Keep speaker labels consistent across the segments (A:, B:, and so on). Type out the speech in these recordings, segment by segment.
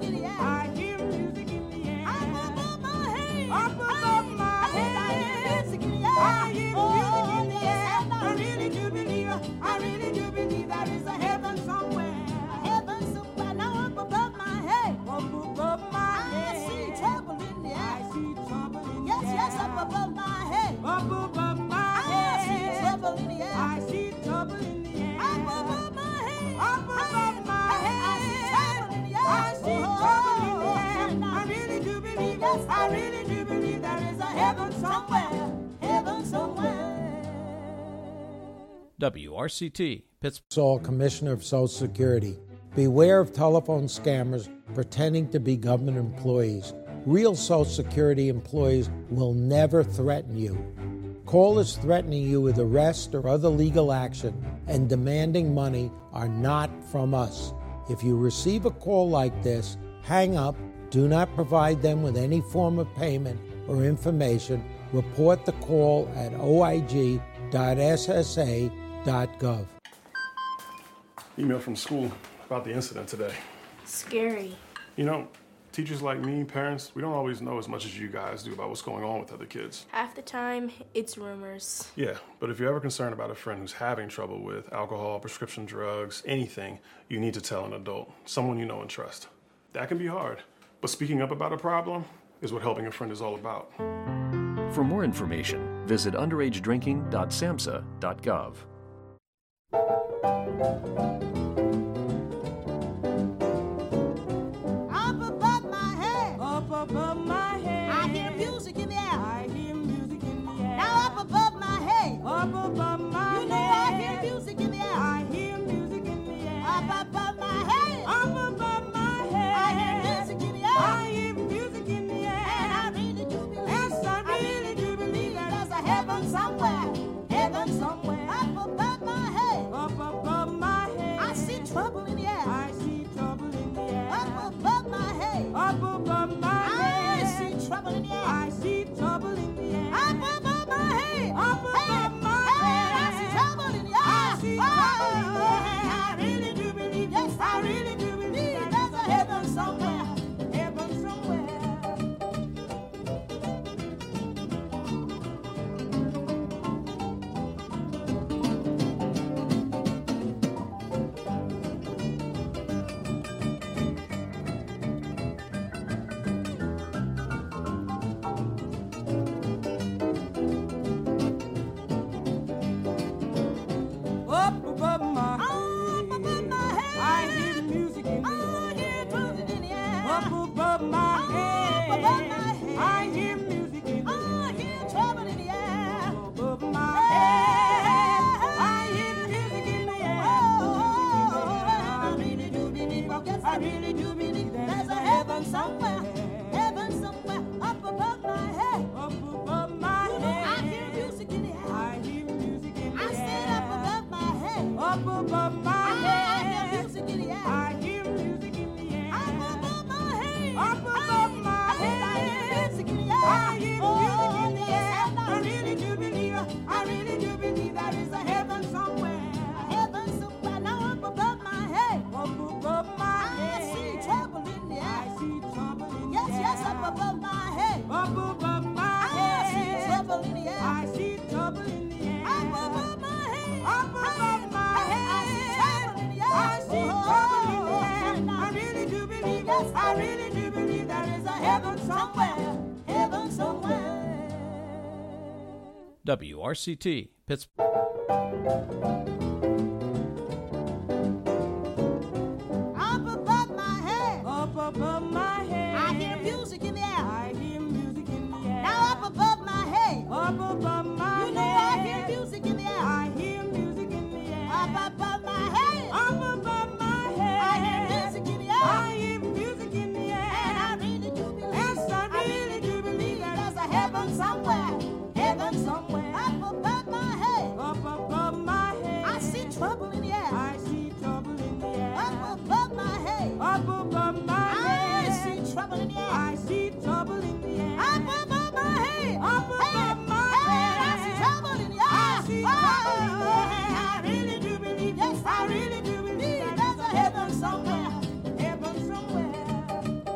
A: in the air.
B: I hear music in the air.
A: Up above my head.
B: Up above my head.
A: I hear music in the air.
B: I hear music in the air.
A: I really do believe there is a heaven somewhere. A heaven somewhere. Now up above my head.
B: Up above my head.
A: I see trouble in the air.
B: I see trouble in the
A: Yes,
B: air.
A: yes, up above my head.
B: Up above my
A: I
B: head.
A: see trouble in the air.
B: I see trouble in the air.
A: Up above my head.
B: Up above my head.
A: I see trouble in the air.
B: I see trouble in the air. I
A: Oh,
B: really do believe,
A: yes,
B: I really do believe there is a heaven somewhere.
A: Heaven somewhere.
C: WRCT, Pittsburgh.
D: Saul, Commissioner of Social Security. Beware of telephone scammers pretending to be government employees. Real Social Security employees will never threaten you. Callers threatening you with arrest or other legal action and demanding money are not from us. If you receive a call like this, hang up, do not provide them with any form of payment or information. Report the call at oig.ssa.gov.
E: Email from school about the incident today.
F: Scary.
E: You know, teachers like me, parents, we don't always know as much as you guys do about what's going on with other kids.
F: Half the time, it's rumors.
E: Yeah, but if you're ever concerned about a friend who's having trouble with alcohol, prescription drugs, anything, you need to tell an adult, someone you know and trust. That can be hard, but speaking up about a problem is what helping a friend is all about.
G: For more information, visit underagedrinking.samhsa.gov.
A: Up above my head.
B: Up above my head.
A: I hear music in the air.
B: I hear music in the air.
A: Now up above my head.
B: Up above my
A: You know
B: head.
A: I hear music in the air.
B: I hear music in the air.
A: Up above my head.
B: Up above my head.
A: I hear music in the air.
B: I hear music in the air.
A: And I really do believe.
B: Yes, I really do believe
A: there's a heaven somewhere. Heaven somewhere. Up above my head.
B: Up above my head.
A: I see trouble in the air.
B: I see trouble in the air.
A: Up above my head.
B: Up above my
A: I
B: head.
A: see trouble in the air.
B: I see trouble in the air.
A: Up above my head.
B: Up above my
A: Hey, I
B: head.
A: see trouble in the air.
B: I see trouble in the air.
A: I really do believe. Yes, I really do believe there's a heaven somewhere.
B: Heaven somewhere. Up above my head.
A: Up above my head.
B: I hear music in the
A: I hear
B: air.
A: trouble in the air.
B: Up above my head.
A: Up above my head.
B: I hear music in the
A: I
B: air.
A: hear trouble in the air.
B: Above my head. I hear music in the air.
A: I really do believe. Yes, I really do believe there's a heaven somewhere. Heaven somewhere. Up above my head.
B: Up above my
A: You know I
B: head.
A: hear music in the air.
B: I hear music in the
A: I
B: air.
A: said up above my head.
B: Up above my
A: I hear
B: head.
A: music in the air.
B: I hear music in the air.
A: Up above my head.
B: Up above my head.
A: I hear music in the air.
B: I hear music in the
A: yes,
B: air.
A: I
B: I really do believe there is a heaven somewhere.
A: Heaven somewhere. Now up above my head.
B: Up above my
A: I
B: head.
A: see trouble in the air.
B: I see trouble in the
A: Yes,
B: air.
A: yes, up above my head.
B: Up above my
A: I see
B: head.
A: trouble in the air.
B: I see trouble in the air.
A: Up above my head.
B: Up above my head.
A: I see trouble in the air.
B: I see trouble in the air. I really do believe.
A: Yes,
B: I really do believe there is a heaven somewhere.
A: Heaven somewhere.
C: WRCT, Pittsburgh.
A: Up above my head.
B: Up above my head.
A: I hear music in the air.
B: I hear music in the air.
A: Now up above my head.
B: Up above my
A: You know
B: head.
A: I hear music in the air.
B: I hear music in the air.
A: Up above my head.
B: Up above my head.
A: I hear music in the air.
B: I hear music in the air.
A: And I really do believe.
B: Yes, I really do believe
A: there's a heaven somewhere. Heaven somewhere. Up above my head.
B: Up above my head.
A: I see trouble in the air.
B: I see trouble in the air.
A: Up above my head.
B: Up above my
A: I
B: head.
A: see trouble in the air.
B: I see trouble in the air.
A: Up above my head.
B: Up above my
A: head. I
B: head.
A: see trouble in the air.
B: I see trouble in the air.
A: I really do believe. Yes, I really do believe there's a heaven somewhere.
B: Heaven somewhere.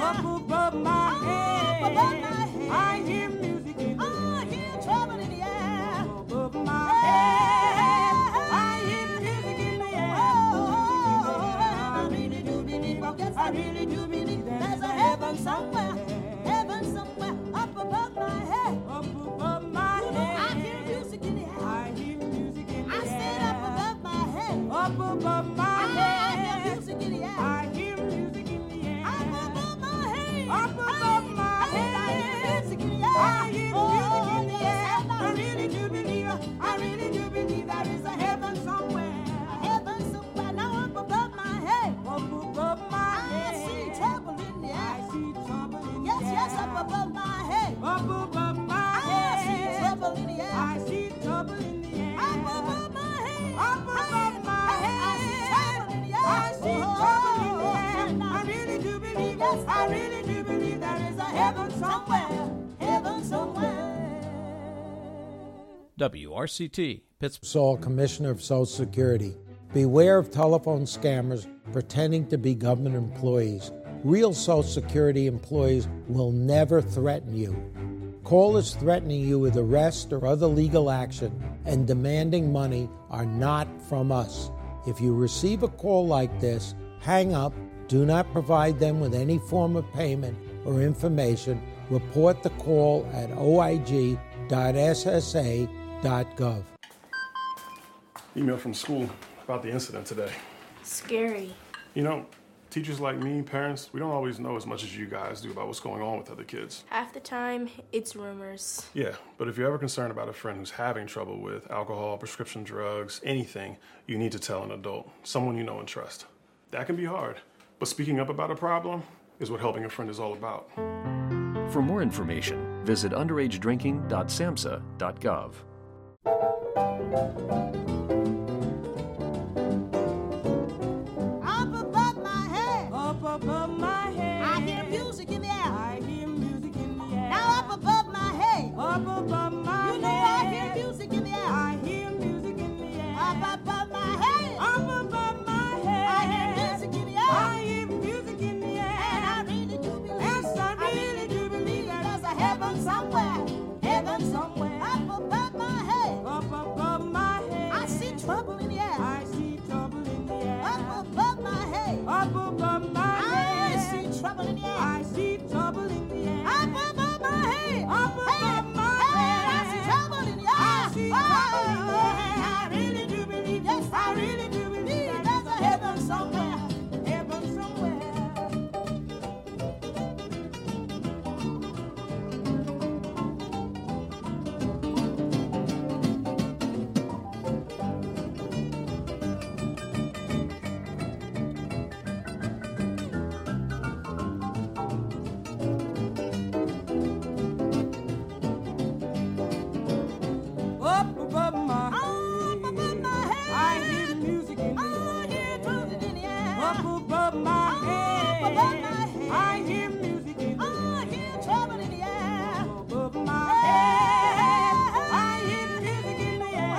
B: Up above my head.
A: Up above my head.
B: I hear music in the air.
A: I hear trouble in the air.
B: Up above my head. I hear music in the air.
A: I really do believe, yes, I really do believe there's a heaven somewhere up above my head.
B: Up above my head.
A: I hear music in the air.
B: I hear music in the
A: I
B: air.
A: said up above my head.
B: Up above my
A: I
B: head.
A: hear music in the air.
B: I hear music in the air.
A: Up above my head.
B: Up above my head.
A: I hear music in the air.
B: I hear music in the air.
A: Yes,
B: I really do believe there is a heaven somewhere.
A: heaven somewhere. Now up above my head.
B: Up above my
A: I
B: head.
A: see trouble in the
B: I
A: air.
B: see trouble in the
A: Yes,
B: air.
A: yes, up above my head.
B: Up above my
A: I
B: head.
A: see trouble in the air.
B: I see trouble in the air.
A: Up above my head.
B: Up above my head.
A: I see trouble in the air.
B: I see trouble in the air. I really do believe, yes, I really do believe there is a heaven somewhere.
A: Heaven somewhere.
C: WRCT, Pittsburgh.
D: Saul, Commissioner of Social Security. Beware of telephone scammers pretending to be government employees. Real Social Security employees will never threaten you. Callers threatening you with arrest or other legal action and demanding money are not from us. If you receive a call like this, hang up, do not provide them with any form of payment or information. Report the call at oig.ssa.gov.
E: Email from school about the incident today.
F: Scary.
E: You know, teachers like me, parents, we don't always know as much as you guys do about what's going on with other kids.
F: Half the time, it's rumors.
E: Yeah, but if you're ever concerned about a friend who's having trouble with alcohol, prescription drugs, anything, you need to tell an adult, someone you know and trust. That can be hard, but speaking up about a problem is what helping a friend is all about.
G: For more information, visit underagedrinking.samhsa.gov.
A: Up above my head.
B: Up above my head.
A: I hear music in the air.
B: I hear music in the air.
A: Now up above my head.
B: Up above my
A: You know
B: head.
A: I hear music in the air.
B: I hear music in the air.
A: Up above my head.
B: Up above my head.
A: I hear music in the air.
B: I hear music in the air.
A: And I really do believe.
B: Yes, I really do believe
A: there's a heaven somewhere. Heaven somewhere. Up above my head.
B: Up above my head.
A: I see trouble in the air.
B: I see trouble in the air.
A: Up above my head.
B: Up above my
A: I
B: head.
A: see trouble in the air.
B: I see trouble in the air.
A: Up above my head.
B: Up above my
A: head. I
B: head.
A: see trouble in the air.
B: I see trouble in the air. I really do believe. Yes, I really do believe
A: there's a heaven somewhere.
B: Heaven somewhere. Up above my head.
A: Up above my head.
B: I hear music in the
A: I hear
B: air.
A: music in the air.
B: Up above my head.
A: above my head.
B: I hear music in the air.
A: I hear trouble in the air.
B: Above my head. I hear music in the air.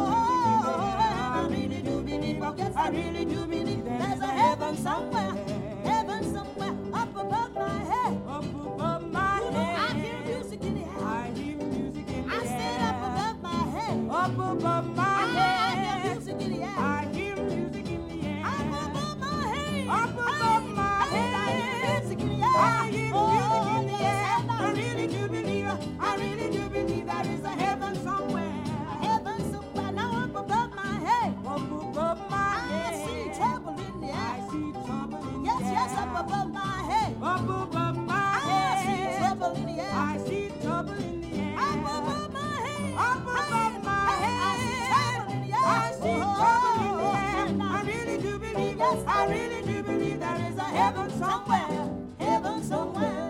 A: I really do believe, yes, I really do believe there's a heaven somewhere up above my head.
B: Up above my
A: You know, I
B: head.
A: hear music in the air.
B: I hear music in the
A: I
B: air.
A: said up above my head.
B: Up above my
A: I
B: head.
A: hear music in the air.
B: I hear music in the air.
A: Up above my head.
B: Up above my head.
A: I hear music in the air.
B: I hear music in the air.
A: Yes,
B: I really do believe there is a heaven somewhere.
A: heaven somewhere. Now up above my head.
B: Up above my
A: I
B: head.
A: see trouble in the
B: I
A: air.
B: see trouble in the
A: Yes,
B: air.
A: yes, up above my head.
B: Up above my
A: I
B: head.
A: see trouble in the air.
B: I see trouble in the air.
A: Up above my head.
B: Up above my head.
A: I see trouble in the air.
B: I see trouble in the air. I really do believe, yes, I really do believe there is a heaven somewhere.
A: Heaven somewhere.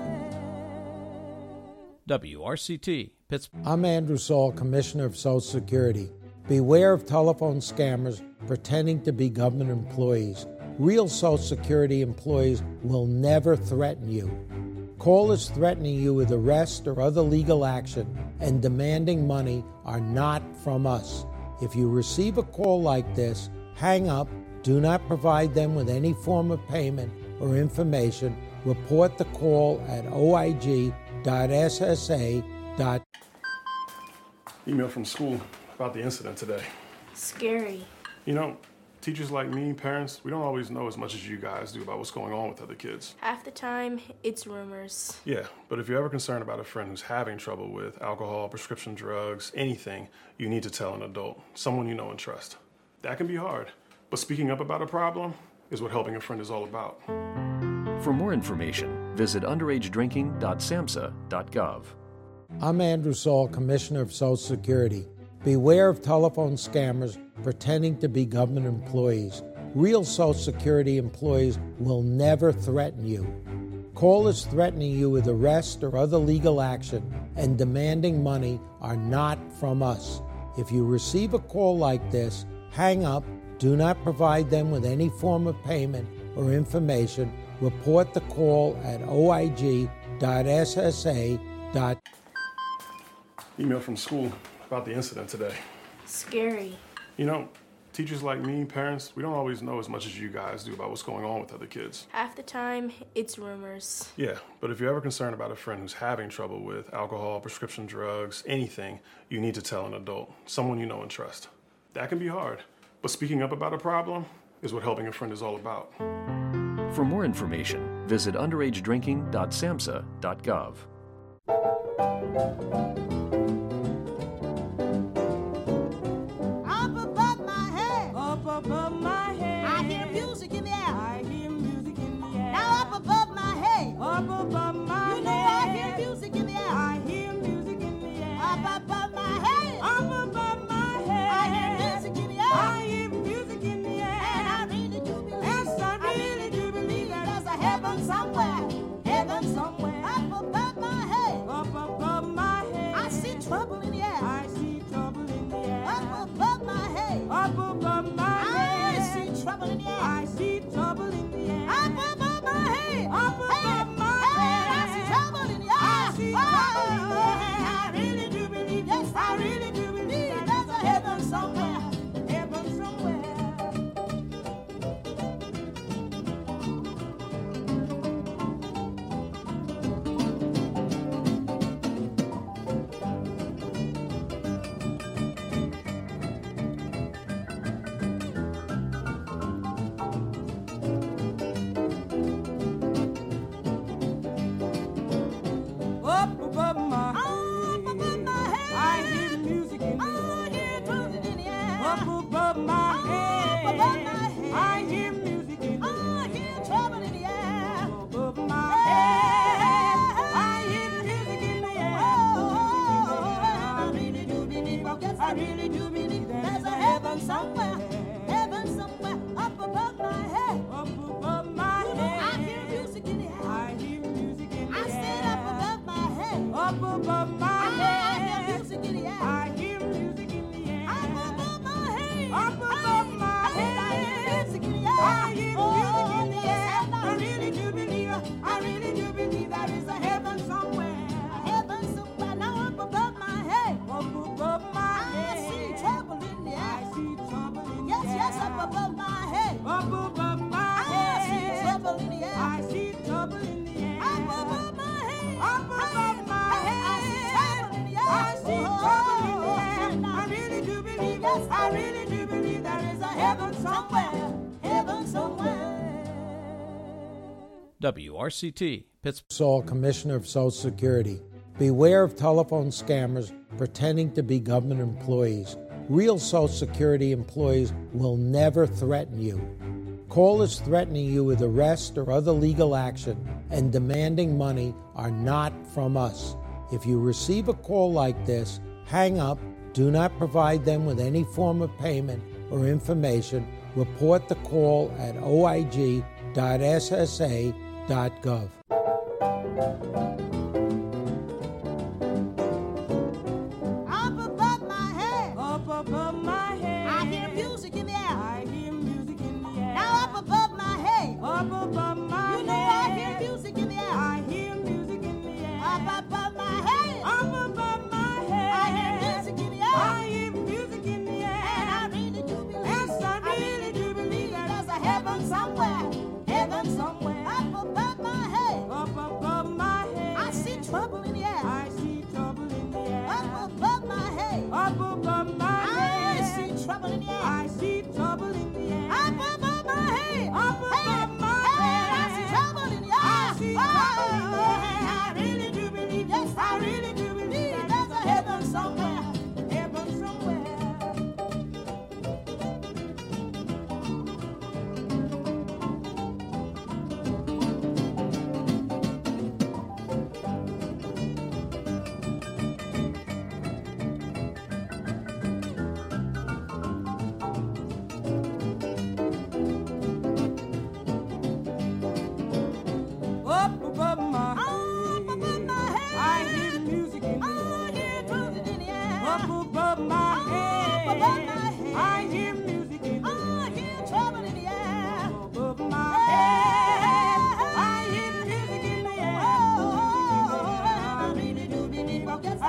C: WRCT, Pittsburgh.
D: I'm Andrew Saul, Commissioner of Social Security. Beware of telephone scammers pretending to be government employees. Real Social Security employees will never threaten you. Callers threatening you with arrest or other legal action and demanding money are not from us. If you receive a call like this, hang up, do not provide them with any form of payment or information. report the call at oig.ssa.gov.
E: Email from school about the incident today.
F: Scary.
E: You know, teachers like me, parents, we don't always know as much as you guys do about what's going on with other kids.
F: Half the time, it's rumors.
E: Yeah, but if you're ever concerned about a friend who's having trouble with alcohol, prescription drugs, anything, you need to tell an adult, someone you know and trust. That can be hard, but speaking up about a problem is what helping a friend is all about.
G: For more information, visit underagedrinking.samhsa.gov.
D: I'm Andrew Saul, Commissioner of Social Security. Beware of telephone scammers pretending to be government employees. Real Social Security employees will never threaten you. Callers threatening you with arrest or other legal action and demanding money are not from us. If you receive a call like this, hang up, do not provide them with any form of payment or information. Report the call at oig.ssa.gov.
E: Email from school about the incident today.
F: Scary.
E: You know, teachers like me, parents, we don't always know as much as you guys do about what's going on with other kids.
F: Half the time, it's rumors.
E: Yeah, but if you're ever concerned about a friend who's having trouble with alcohol, prescription drugs, anything, you need to tell an adult, someone you know and trust. That can be hard, but speaking up about a problem is what helping a friend is all about.
G: For more information, visit underagedrinking.samhsa.gov.
B: Up above my head,
A: I hear music in the air.
B: I hear music in the air.
A: Now up above my head,
B: Up above my
A: you know
B: head,
A: I hear music in the air.
B: I hear music in the air.
A: Up above my head,
B: Up above my head,
A: I hear music in the air.
B: I hear music in the air.
A: And I really do believe,
B: Yes, I really do believe that
A: there's a heaven somewhere, heaven somewhere. Up above my head,
B: Up above my head,
A: I see trouble in the air.
B: I see trouble in the air.
A: Up above my head,
B: Up above my
A: I
B: head,
A: see trouble in the air.
B: I see trouble in the air.
A: Up above my head,
B: Up above my
A: head, I
B: head,
A: see trouble in the air.
B: I see trouble in the air.
A: I really do believe, yes, I really do believe there's a heaven somewhere, heaven somewhere.
B: Up above my
A: Up above my head,
B: I hear music in the
A: I
B: air.
A: hear trouble in the air.
B: Up above my head,
A: above my head.
B: I hear music in the
A: I hear trouble in the air.
B: above my head. I hear music in the air.
A: I really do believe, yes, I really do believe there's a heaven somewhere, up above my head.
B: Up above my
A: I
B: head,
A: hear music in the air.
B: I hear music in the
A: I
B: air.
A: said up above my head.
B: Up above my
A: I hear
B: head,
A: music in the air.
B: I hear music in the air.
A: Up above my head.
B: Up above my head,
A: I hear music in the air.
B: I hear music in the air. I really do believe there is a heaven somewhere.
A: Heaven somewhere. Now up above my head.
B: Up above my
A: I
B: head,
A: see trouble in the
B: I
A: air.
B: see trouble in the
A: Yes,
B: air.
A: yes, up above my head.
B: Up above my
A: I see
B: head,
A: trouble in the air.
B: I see trouble in the air.
A: Up above my head.
B: Up above my head,
A: I see trouble in the air.
B: I see trouble in the air.
A: Oh,
B: I really do believe,
A: yes,
B: I really do believe there is a heaven somewhere.
A: Heaven somewhere.
C: WRCT, Pittsburgh.
D: Saul, Commissioner of Social Security. Beware of telephone scammers pretending to be government employees. Real Social Security employees will never threaten you. Callers threatening you with arrest or other legal action and demanding money are not from us. If you receive a call like this, hang up, do not provide them with any form of payment or information. Report the call at oig.ssa.gov.
A: Up above my head.
B: Up above my head,
A: I hear music in the air.
B: I hear music in the air.
A: Now up above my head.
B: Up above my
A: You know
B: head,
A: I hear music in the air.
B: I hear music in the air.
A: Up above my head.
B: Up above my head,
A: I hear music in the air.
B: I hear music in the air.
A: And I really do believe.
B: Yes, I really do believe
A: there's a heaven somewhere. Heaven somewhere. Up above my head.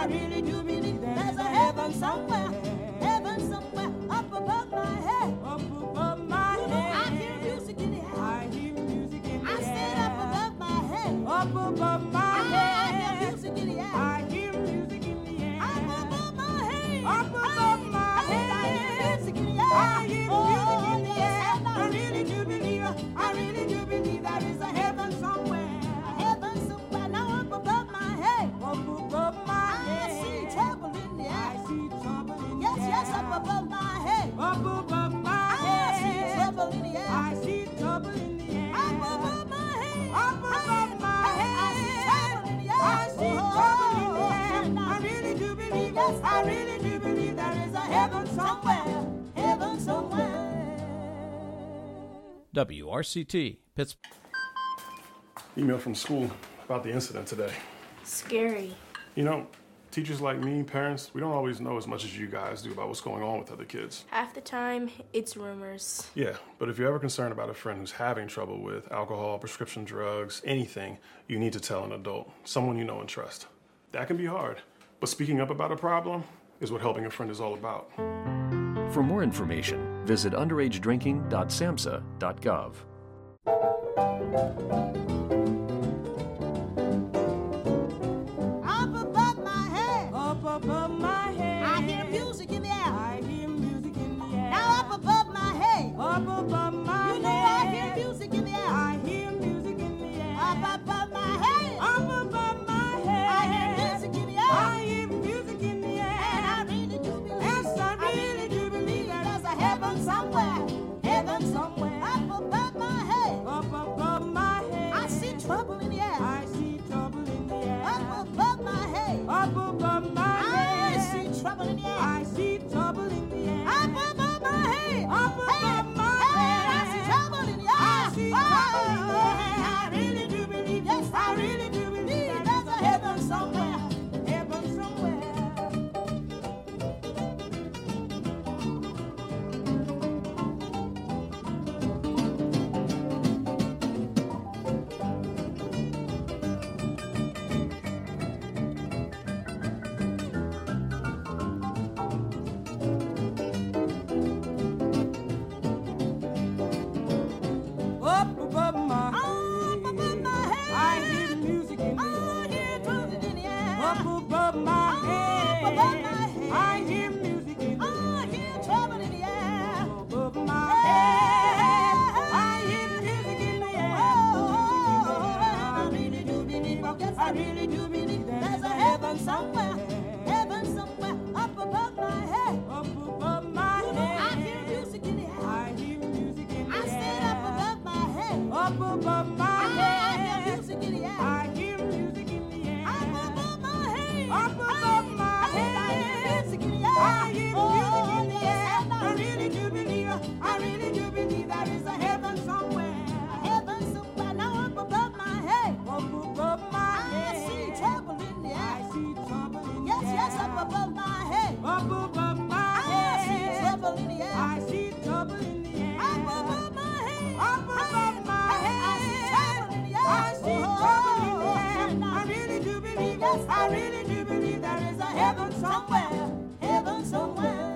B: I really do believe there's a heaven somewhere. Heaven somewhere up above my head. Up above my head. I hear music in the air. I hear music in the air. I stand up above my head. Up above my head. I hear music in the air. I hear music in the air. Up above my head. Up above my head. I hear music in the air. I hear music in the air. I really do believe. I really do believe there is a heaven somewhere. A heaven somewhere. Now up above my head. Up above my head. I see trouble in the air. I see trouble in the air. Yes, up above my head. Up above my head. I see trouble in the air. I see trouble in the air. Up above my head. Up above my head. I see trouble in the air. I see trouble in the air. I really do believe. Yes, I really do believe there is a heaven somewhere. Heaven somewhere.
C: WRCT, Pittsburgh.
E: Email from school about the incident today.
F: Scary.
E: You know, teachers like me, parents, we don't always know as much as you guys do about what's going on with other kids.
F: Half the time, it's rumors.
E: Yeah, but if you're ever concerned about a friend who's having trouble with alcohol, prescription drugs, anything, you need to tell an adult, someone you know and trust. That can be hard, but speaking up about a problem is what helping a friend is all about.
G: For more information, visit underagedrinking.samhsa.gov.
B: Up above my head. Up above my head. I hear music in the air. I hear music in the air. Now up above my head. Up above my head. You know I hear music in the air. I hear music in the air. Up above my head. Up above my head. I hear music in the air. I hear music in the air. And I really do believe. Yes, I really do believe there's a heaven somewhere. Heaven somewhere. Up above my head. Up above my head. I see trouble in the air. I see trouble in the air. Up above my head. Up above my head. I see trouble in the air. I see trouble in the air. Up above my head. Up above my head. I see trouble in the air. I see trouble in the air. I really do believe. Yes, I really do believe there's a heaven somewhere. Heaven somewhere. Up above my head. I hear the music in the air. Up above my head. I hear music in the air. I hear trouble in the air. Above my head. I hear music in the air. I really do believe. Yes, I really do believe there's a heaven somewhere. Heaven somewhere. Up above my head. Up above my head. I hear music in the air. I hear music in the air. I stand up above my head. Up above my head. I hear music in the air. I hear music in the air. Up above my head. Up above my head. I hear music in the air. I hear music in the air. I really do believe. I really do believe there is a heaven somewhere. A heaven somewhere. Now up above my head. Up above my head. I see trouble in the air. I see trouble in the air. Yes, yes, up above my head. Up above my head. I see trouble in the air. I see trouble in the air. Up above my head. Up above my head. I see trouble in the air. I see trouble in the air. I really do believe. Yes, I really do believe there is a heaven somewhere. Heaven somewhere.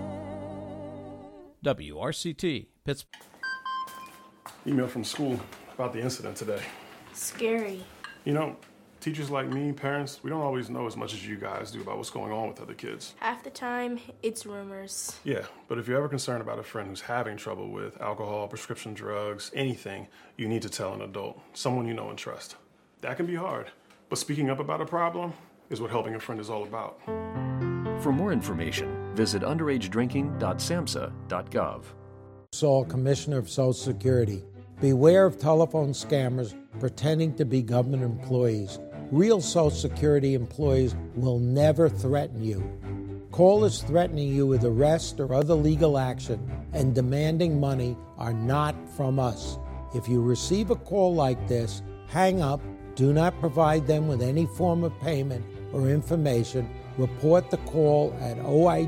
C: WRCT, Pittsburgh.
E: Email from school about the incident today.
F: Scary.
E: You know, teachers like me, parents, we don't always know as much as you guys do about what's going on with other kids.
F: Half the time, it's rumors.
E: Yeah, but if you're ever concerned about a friend who's having trouble with alcohol, prescription drugs, anything, you need to tell an adult, someone you know and trust. That can be hard, but speaking up about a problem is what helping a friend is all about.
G: For more information, visit underagedrinking.samhsa.gov.
D: Saul, Commissioner of Social Security. Beware of telephone scammers pretending to be government employees. Real Social Security employees will never threaten you. Callers threatening you with arrest or other legal action and demanding money are not from us. If you receive a call like this, hang up, do not provide them with any form of payment or information. Report the call at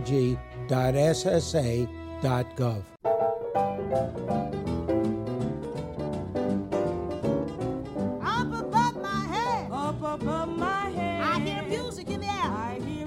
D: oig.ssa.gov.
B: Up above my head. Up above my head. I hear music in the air. I hear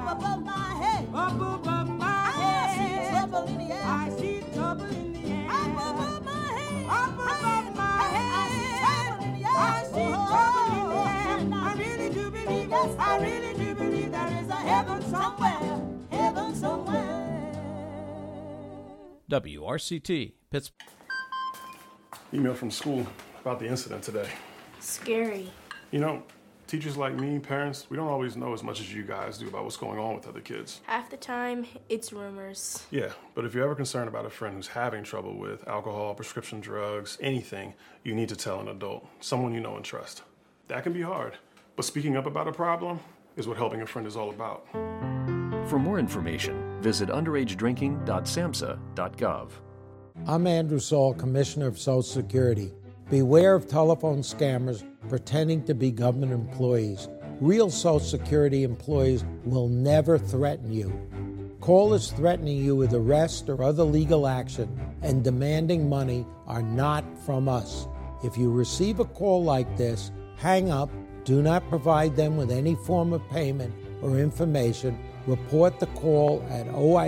A: Up above my head.
B: Up above my
A: I
B: head.
A: see trouble in the air.
B: I see trouble in the air.
A: Up above my head.
B: Up above my head.
A: I see trouble in the air.
B: I see trouble in the air. I really do believe, yes, I really do believe there is a heaven somewhere.
A: Heaven somewhere.
C: WRCT, Pittsburgh.
E: Email from school about the incident today.
F: Scary.
E: You know, teachers like me, parents, we don't always know as much as you guys do about what's going on with other kids.
F: Half the time, it's rumors.
E: Yeah, but if you're ever concerned about a friend who's having trouble with alcohol, prescription drugs, anything, you need to tell an adult, someone you know and trust. That can be hard, but speaking up about a problem is what helping a friend is all about.
G: For more information, visit underagedrinking.samhsa.gov.
D: I'm Andrew Saul, Commissioner of Social Security. Beware of telephone scammers pretending to be government employees. Real Social Security employees will never threaten you. Callers threatening you with arrest or other legal action and demanding money are not from us. If you receive a call like this, hang up, do not provide them with any form of payment or information. Report the call at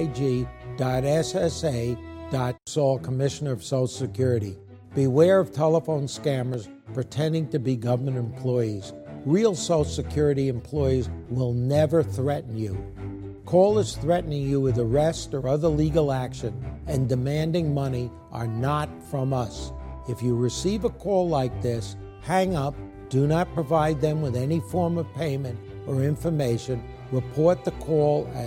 D: oig.ssa.Saul, Commissioner of Social Security. Beware of telephone scammers pretending to be government employees. Real Social Security employees will never threaten you. Callers threatening you with arrest or other legal action and demanding money are not from us. If you receive a call like this, hang up, do not provide them with any form of payment or information. Report the call at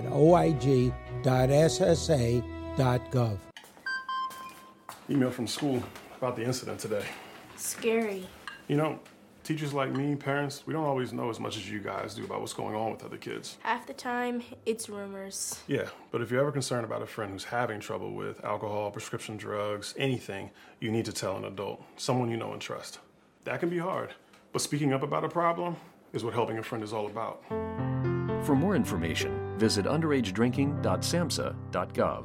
D: oig.ssa.gov.
E: Email from school about the incident today.
F: Scary.
E: You know, teachers like me, parents, we don't always know as much as you guys do about what's going on with other kids.
F: Half the time, it's rumors.
E: Yeah, but if you're ever concerned about a friend who's having trouble with alcohol, prescription drugs, anything, you need to tell an adult, someone you know and trust. That can be hard, but speaking up about a problem is what helping a friend is all about.
G: For more information, visit underagedrinking.samhsa.gov.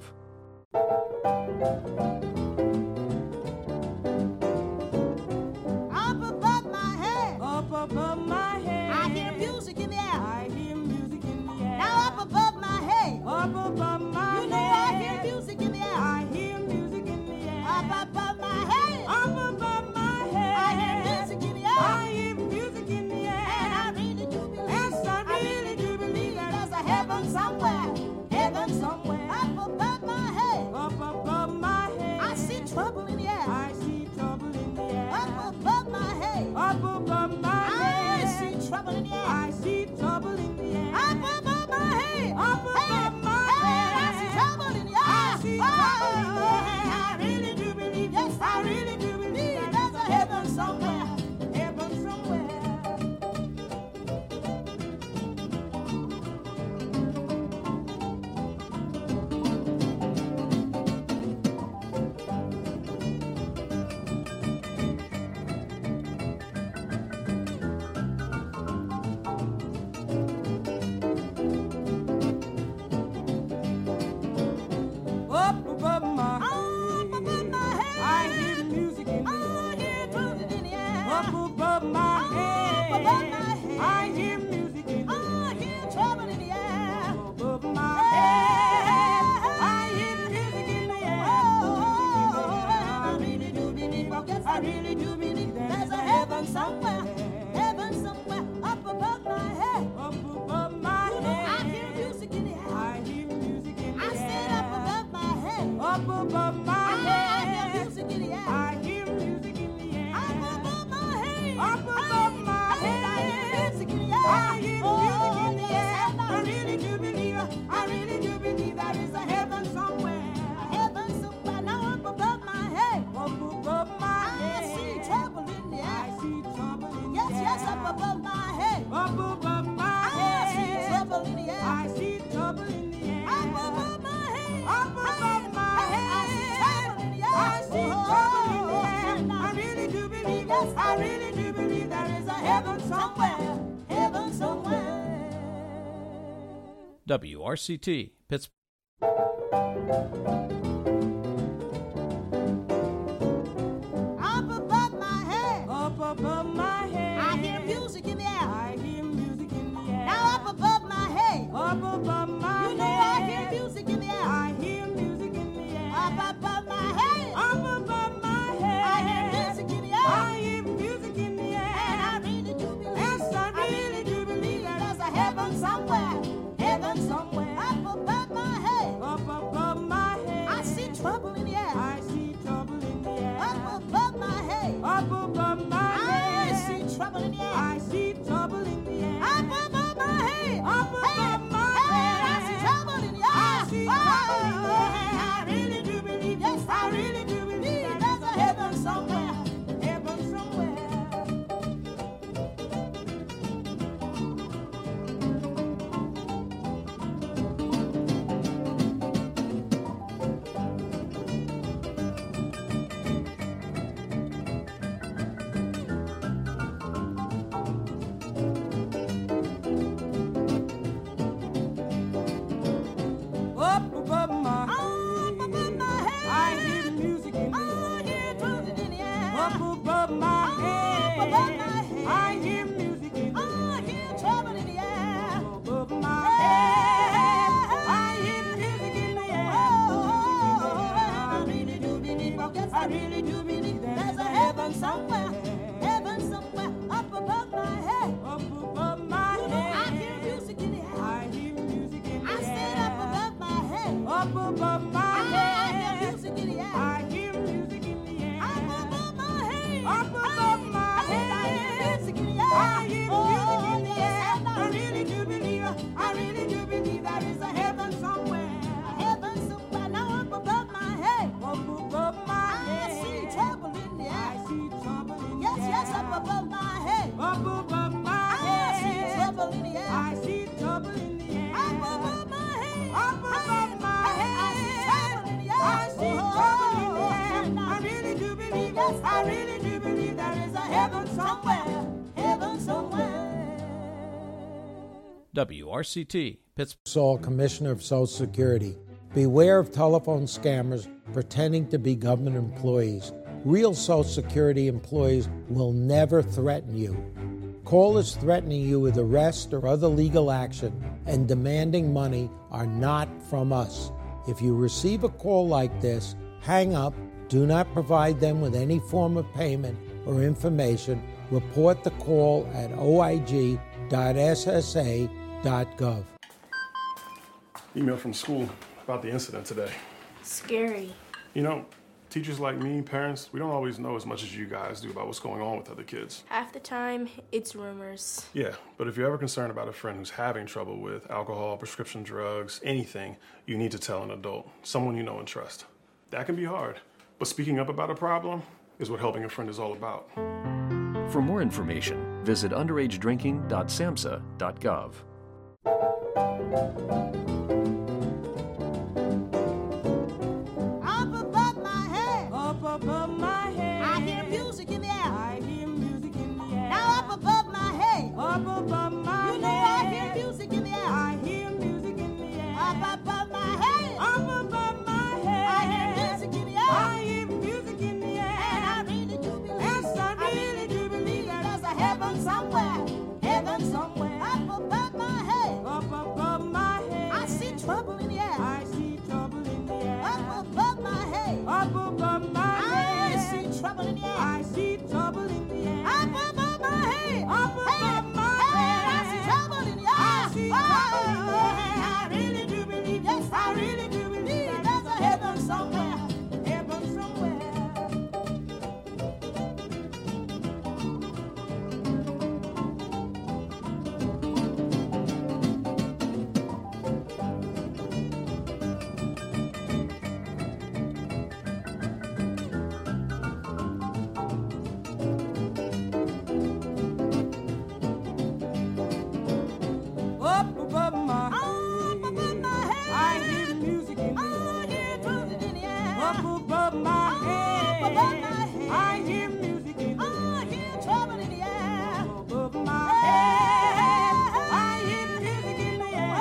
A: Up above my head.
B: Up above my head.
A: I hear music in the air.
B: I hear music in the air.
A: Now up above my head.
B: Up above my
A: You know
B: head.
A: I hear music in the air.
B: I hear music in the air.
A: Up above my head.
B: Up above my head.
A: I hear music in the air.
B: I hear music in the air.
A: And I really do believe.
B: Yes, I really do believe
A: there's a heaven somewhere. Heaven somewhere. Up above my head.
B: Up above my head.
A: I see trouble in the air.
B: I see trouble in the air.
A: Up above my head.
B: Up above my
A: I
B: head.
A: see trouble in the air.
B: I see trouble in the air.
A: Up above my head.
B: Up above my
A: head. I
B: head.
A: see trouble in the air.
B: I see trouble in the air.
A: I really do believe. Yes, I really do believe there's a heaven somewhere. Heaven somewhere.
B: Up above my head.
A: Up above my head.
B: I hear music in the
A: I
B: air.
A: hear trouble in the air.
B: Up above my head.
A: Up above my head.
B: I hear music in the
A: I
B: air.
A: hear trouble in the air.
B: Above my head. I hear music in the air.
A: I really do believe. Yes, I really do believe there's a heaven somewhere. Heaven somewhere. Up above my head.
B: Up above my
A: You know I
B: head.
A: hear music in the air.
B: I hear music in the
A: I
B: air.
A: said up above my head.
B: Up above my
A: I hear
B: head.
A: music in the air.
B: I hear music in the air.
A: Up above my head.
B: Up above my head.
A: I hear music in the air.
B: I hear music in the air.
A: Yes,
B: I really do believe there is a heaven somewhere.
A: heaven somewhere. Now up above my head.
B: Up above my
A: I
B: head.
A: see trouble in the
B: I
A: air.
B: see trouble in the
A: Yes,
B: air.
A: yes, up above my head.
B: Up above my
A: I
B: head.
A: see trouble in the air.
B: I see trouble in the air.
A: Up above my head.
B: Up above my head.
A: I see trouble in the air.
B: I see trouble in the air.
A: Oh,
B: I really do believe, yes, I really do believe there is a heaven somewhere.
A: Heaven somewhere.
C: WRCT, Pittsburgh.
A: Up above my head.
B: Up above my head.
A: I hear music in the air.
B: I hear music in the air.
A: Now up above my head.
B: Up above
A: I really do believe there's a heaven somewhere up above my head.
B: Up above my
A: You know,
B: head.
A: I hear music in the air.
B: I hear music in the
A: I stand up
B: air.
A: above my head.
B: Up above my
A: I
B: head.
A: hear music in the air.
B: I hear music in the air.
A: Up above my head.
B: Up above my head.
A: I hear music in the air.
B: I hear
A: Oh,
B: music in the
A: yes,
B: air.
A: and
B: I really do believe there is a heaven somewhere.
A: heaven somewhere. Now up above my head.
B: Up above my
A: I
B: head.
A: see trouble in the
B: I
A: air.
B: see trouble in the
A: Yes,
B: air.
A: yes, up above my head.
B: Up above my
A: I
B: head.
A: see trouble in the air.
B: I see trouble in the air.
A: Up above my head.
B: Up above my head.
A: I see trouble in the air.
B: I see trouble in the air. I really do believe
A: Yes,
B: I really do believe there is a heaven somewhere.
A: Heaven somewhere.
C: WRCT, Pittsburgh.
D: Saul, Commissioner of Social Security. Beware of telephone scammers pretending to be government employees. Real Social Security employees will never threaten you. Callers threatening you with arrest or other legal action and demanding money are not from us. If you receive a call like this, hang up, do not provide them with any form of payment or information. Report the call at oig.ssa.gov.
E: Email from school about the incident today.
F: Scary.
E: You know, teachers like me, parents, we don't always know as much as you guys do about what's going on with other kids.
F: Half the time, it's rumors.
E: Yeah, but if you're ever concerned about a friend who's having trouble with alcohol, prescription drugs, anything, you need to tell an adult, someone you know and trust. That can be hard, but speaking up about a problem is what helping a friend is all about.
G: For more information, visit underagedrinking.samhsa.gov.
A: Up above my head.
B: Up above my head.
A: I hear music in the air.
B: I hear music in the air.
A: Now up above my head.
B: Up above my
A: You know
B: head.
A: I hear music in the air.
B: I hear music in the air.
A: Up above my head.
B: Up above my head.
A: I hear music in the air.
B: I hear music in the air.
A: And I really do believe.
B: Yes, I really do believe
A: there's a heaven somewhere. Heaven somewhere. Up above my head.
B: Up above my head.
A: I see trouble in the air.
B: I see trouble in the air.
A: Up above my head.
B: Up above my
A: I
B: head.
A: see trouble in the air.
B: I see trouble in the air.
A: Up above my head.
B: Up above my
A: head. I
B: head.
A: see trouble in the air.
B: I see trouble in the air. I really do believe.
A: Yes,
B: I really do believe
A: there's a heaven somewhere.
B: Heaven somewhere. Up above my head.
A: Up above my head.
B: I hear music in the
A: I hear trouble in the air.
B: Up above my head.
A: Up above my head.
B: I hear music in the
A: I hear trouble in the air.
B: above my head. I hear music in the air.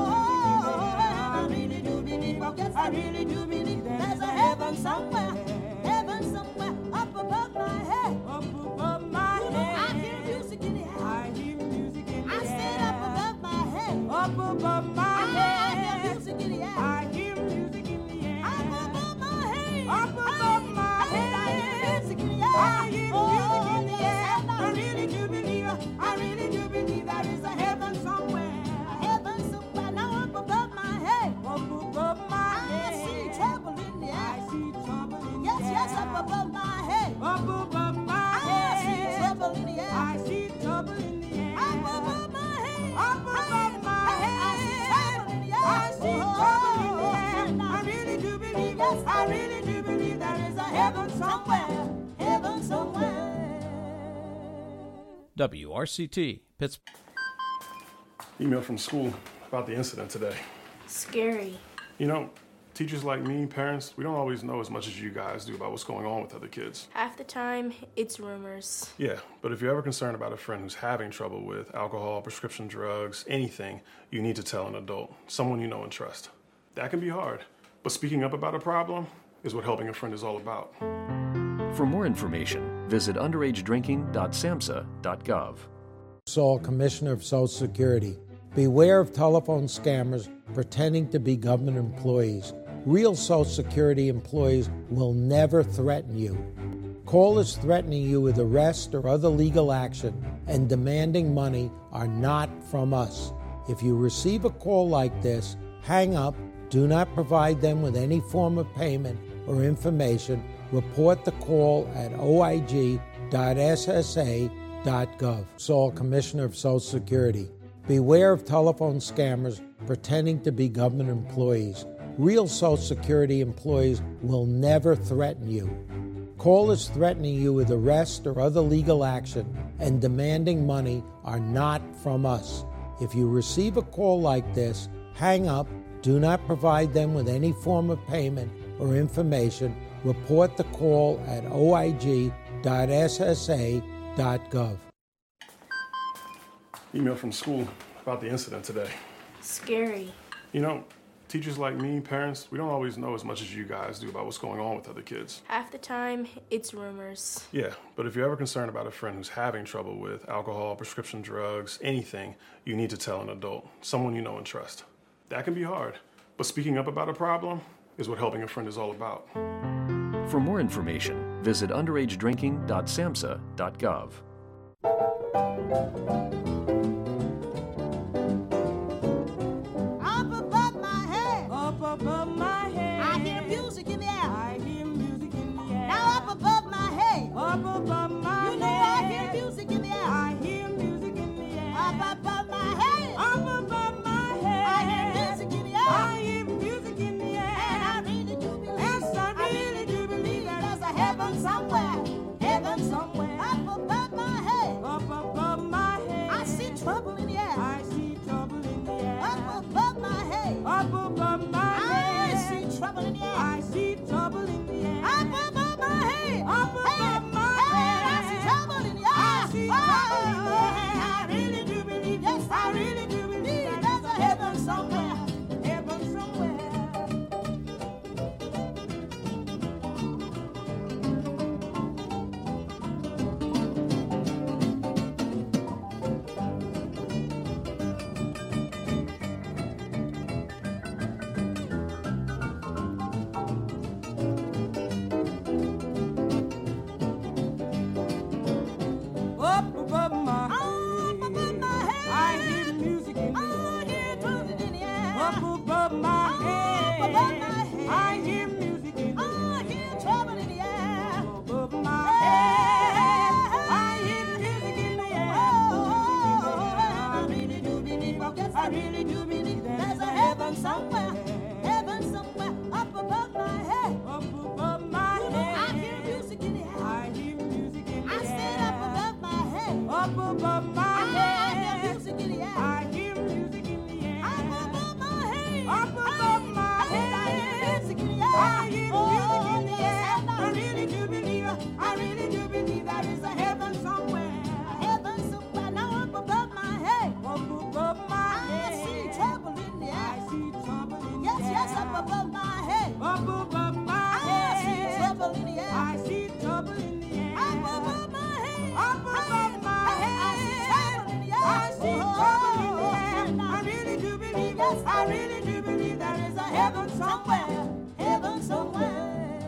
A: I really do believe. Yes, I really do believe there's a heaven somewhere. Heaven somewhere up above my head.
B: Up above my
A: You know I
B: head.
A: hear music in the air.
B: I hear music in the
A: I
B: air.
A: stand up above my head.
B: Up above my
A: I
B: head.
A: hear music in the air.
B: I hear music in the air.
A: Up above my head.
B: Up above my head.
A: I hear music in the air.
B: I hear music in the
A: yes,
B: air.
A: and
B: I really do believe there is a heaven somewhere.
A: Heaven somewhere. Now up above my head.
B: Up above my
A: I
B: head.
A: see trouble in the
B: I
A: air.
B: see trouble in the
A: Yes,
B: air.
A: yes, up above my head.
B: Up above my
A: I
B: head.
A: see trouble in the air.
B: I see trouble in the air.
A: Up above my head.
B: Up above my head.
A: I see trouble in the air.
B: I see trouble in the air. I really do believe.
A: Yes,
B: I really do believe there is a heaven somewhere.
A: Heaven somewhere.
C: WRCT, Pittsburgh.
E: Email from school about the incident today.
F: Scary.
E: You know, teachers like me, parents, we don't always know as much as you guys do about what's going on with other kids.
F: Half the time, it's rumors.
E: Yeah, but if you're ever concerned about a friend who's having trouble with alcohol, prescription drugs, anything, you need to tell an adult, someone you know and trust. That can be hard, but speaking up about a problem is what helping a friend is all about.
G: For more information, visit underagedrinking.samhsa.gov.
D: Saul, Commissioner of Social Security. Beware of telephone scammers pretending to be government employees. Real Social Security employees will never threaten you. Callers threatening you with arrest or other legal action and demanding money are not from us. If you receive a call like this, hang up, do not provide them with any form of payment or information, report the call at oig.ssa.gov. Saul, Commissioner of Social Security. Beware of telephone scammers pretending to be government employees. Real Social Security employees will never threaten you. Callers threatening you with arrest or other legal action and demanding money are not from us. If you receive a call like this, hang up, do not provide them with any form of payment or information, report the call at oig.ssa.gov.
E: Email from school about the incident today.
F: Scary.
E: You know, teachers like me, parents, we don't always know as much as you guys do about what's going on with other kids.
F: Half the time, it's rumors.
E: Yeah, but if you're ever concerned about a friend who's having trouble with alcohol, prescription drugs, anything, you need to tell an adult, someone you know and trust. That can be hard, but speaking up about a problem is what helping a friend is all about.
G: For more information, visit underagedrinking.samhsa.gov.
A: Up above my head,
B: Up above my head,
A: I hear music in the air.
B: I hear music in the air.
A: Now up above my head,
B: Up above my
A: you know
B: head,
A: I hear music in the air.
B: I hear music in the air.
A: Up above my head,
B: Up above my head,
A: I hear music in the air.
B: I hear music in the air.
A: And I really do believe,
B: Yes, I really do believe
A: there's a heaven somewhere, heaven somewhere. Up above my head,
B: Up above my head,
A: I see trouble in the air.
B: I see trouble in the air.
A: Up above my head,
B: Up above my
A: I
B: head,
A: see trouble in the air.
B: I see trouble in the air.
A: Up above my head,
B: Up above my
A: head, I
B: head,
A: see trouble in the air.
B: I see trouble in the air.
A: I really do believe, yes, I really do believe there's a heaven somewhere, heaven somewhere.
B: Up above my
A: Up above my head,
B: I hear music in the
A: I hear trumpet in the air.
B: Up above my head,
A: above my head,
B: I hear music in the
A: I hear trouble in the air.
B: above my head, I hear music in the air.
A: I really do believe, oh, yes, I really do believe there's a heaven somewhere, up above my head.
B: Up above my
A: You know,
B: head,
A: I hear music in the air.
B: I hear music in the
A: I said up
B: air.
A: above my head.
B: Up above my
A: I hear
B: head,
A: music in the air.
B: I hear music in the air.
A: Up above my head.
B: Up above my
A: I hear
B: head,
A: music in the air.
B: I hear music in the
A: yes,
B: air.
A: and
B: I really do believe there is a heaven somewhere.
A: heaven somewhere. Now up above my head.
B: Up above my
A: I
B: head,
A: see trouble in the
B: I
A: air.
B: see trouble in the
A: Yes,
B: air.
A: yes, up above my head.
B: Up above my
A: I see
B: head,
A: trouble in the air.
B: I see trouble in the air.
A: Up above my head.
B: Up above my head,
A: I see trouble in the air.
B: I see trouble in the air.
A: Oh,
B: I really do believe, yes, I really do believe there is a heaven somewhere.
A: heaven somewhere.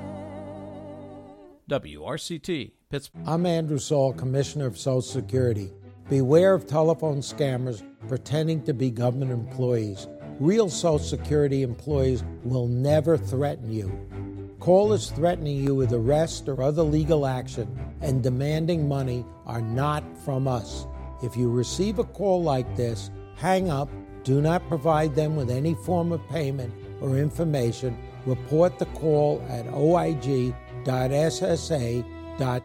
C: WRCT, Pittsburgh.
D: I'm Andrew Saul, Commissioner of Social Security. Beware of telephone scammers pretending to be government employees. Real Social Security employees will never threaten you. Callers threatening you with arrest or other legal action and demanding money are not from us. If you receive a call like this, hang up, do not provide them with any form of payment or information, report the call at oig.ssa.gov.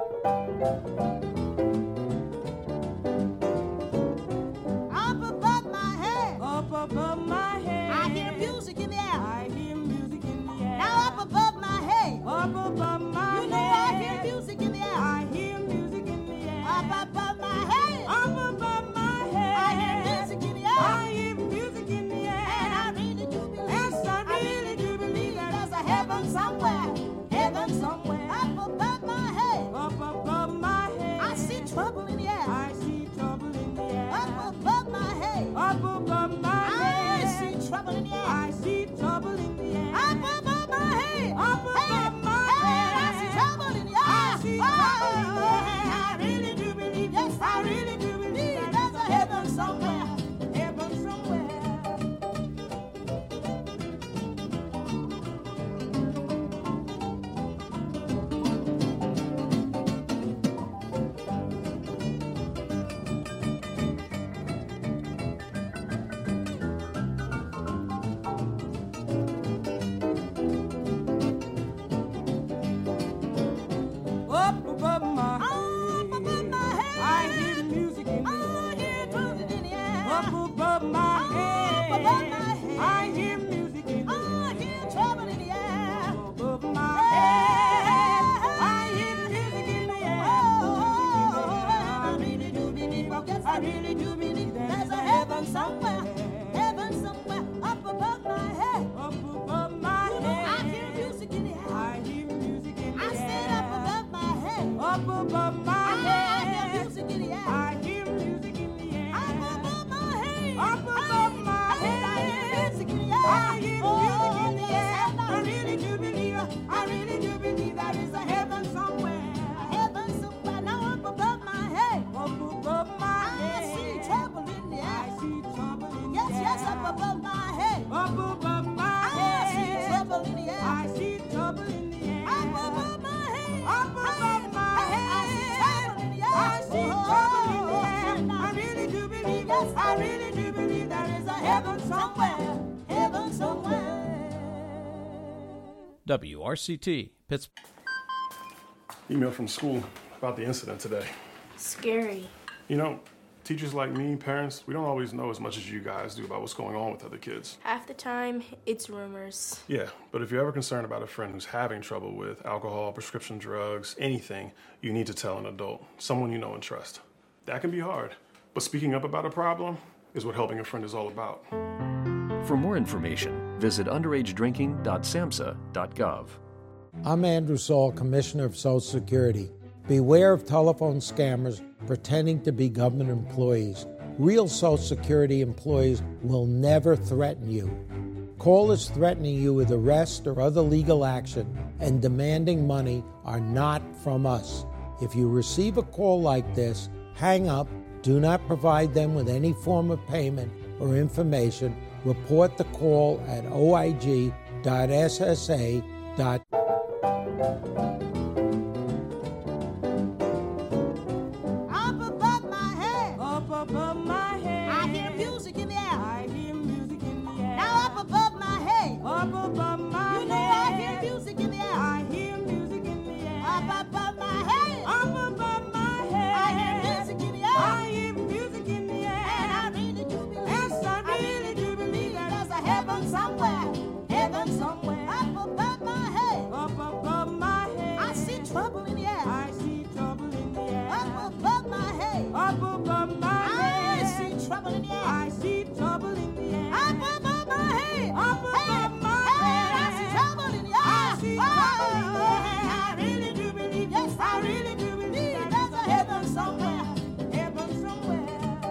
A: Up above my head.
B: Up above my head,
A: I hear music in the air.
B: I hear music in the air.
A: Now up above my head.
B: Up above my
A: You know I
B: head,
A: hear music in the air.
B: I hear music in the air.
A: Up above my head.
B: Up above my head,
A: I hear music in the air.
B: I hear music in the air.
A: And I really do believe,
B: Yes, I really do believe
A: there's a heaven somewhere, heaven somewhere. Up above my head.
B: Up above my head,
A: I see trouble in the air.
B: I see trouble in the air.
A: Up above my head.
B: Up above my
A: I
B: head,
A: see trouble in the air.
B: I see trouble in the air.
A: Up
B: Up above my
A: I
B: head.
A: see trouble in the air.
B: I see trouble in the air.
A: Up above my head.
B: Up above my head.
A: I see trouble in the air.
B: I see trouble in the air. I really do believe, yes, I really do believe there is a heaven somewhere.
A: Heaven somewhere.
C: WRCT, Pittsburgh.
E: Email from school about the incident today.
F: Scary.
E: You know, teachers like me, parents, we don't always know as much as you guys do about what's going on with other kids.
F: Half the time, it's rumors.
E: Yeah, but if you're ever concerned about a friend who's having trouble with alcohol, prescription drugs, anything, you need to tell an adult, someone you know and trust. That can be hard, but speaking up about a problem is what helping a friend is all about.
G: For more information, visit underagedrinking.samhsa.gov.
D: I'm Andrew Saul, Commissioner of Social Security. Beware of telephone scammers pretending to be government employees. Real Social Security employees will never threaten you. Callers threatening you with arrest or other legal action and demanding money are not from us. If you receive a call like this, hang up, do not provide them with any form of payment or information. Report the call at oig.ssa.gov.
A: Up above my head.
B: Up above my head.
A: I hear music in the air.
B: I hear music in the air.
A: Now up above my head.
B: Up above my
A: You know
B: head.
A: I hear music in the air.
B: I hear music in the air.
A: Up above my head.
B: Up above my head.
A: I hear music in the air.
B: I hear music in the air.
A: And I really do believe.
B: Yes, I really do believe
A: there's a heaven somewhere. Heaven somewhere. Up above my head.
B: Up above my head.
A: I see trouble in the air.
B: I see trouble in the air.
A: Up above my head.
B: Up above my
A: I
B: head.
A: see trouble in the air.
B: I see trouble in the air.
A: Up above my head.
B: Up above my
A: head. I
B: head.
A: see trouble in the air.
B: I see trouble in the air.
A: I really do believe. Yes, I really do believe there's a heaven somewhere. Heaven somewhere.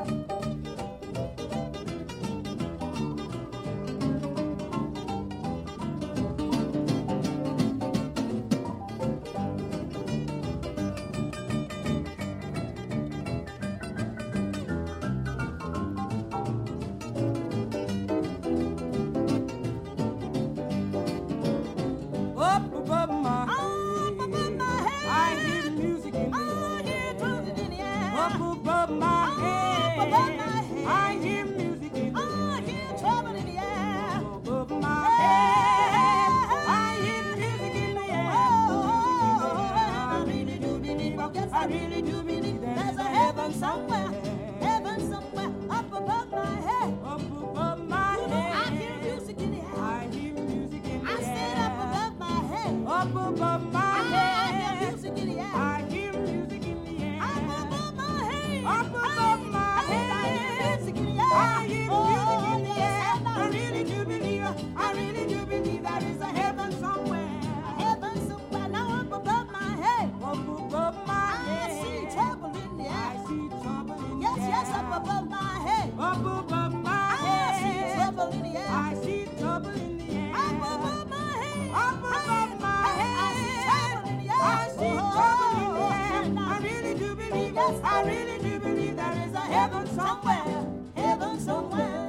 B: Up above my head.
A: Up above my head.
B: I hear music in the
A: I hear trouble in the air.
B: Up above my head.
A: Up above my head.
B: I hear music in the
A: I hear trouble in the air.
B: above my head. I hear music in the air.
A: I really do believe, yes, I really do believe there's a heaven somewhere. Heaven somewhere up above my head.
B: Up above my
A: You know I
B: head.
A: hear music in the air.
B: I hear music in the
A: I
B: air.
A: stand up above my head.
B: Up above my
A: I hear
B: head.
A: music in the air.
B: I hear music in the air.
A: Up above my head.
B: Up above my head.
A: I hear music in the air.
B: I hear music in the
A: yes,
B: air.
A: and
B: I really do believe there is a heaven somewhere.
A: heaven somewhere. Now up above my head.
B: Up above my
A: I
B: head.
A: see trouble in the
B: I
A: air.
B: see trouble in the
A: Yes,
B: air.
A: yes, up above my head.
B: Up above my
A: I
B: head.
A: see trouble in the air.
B: I see trouble in the air.
A: Up above my head.
B: Up above my head.
A: I see trouble in the air.
B: I see trouble in the air.
A: Oh,
B: I really do believe, yes, I really do believe there is a heaven somewhere.
A: Heaven somewhere.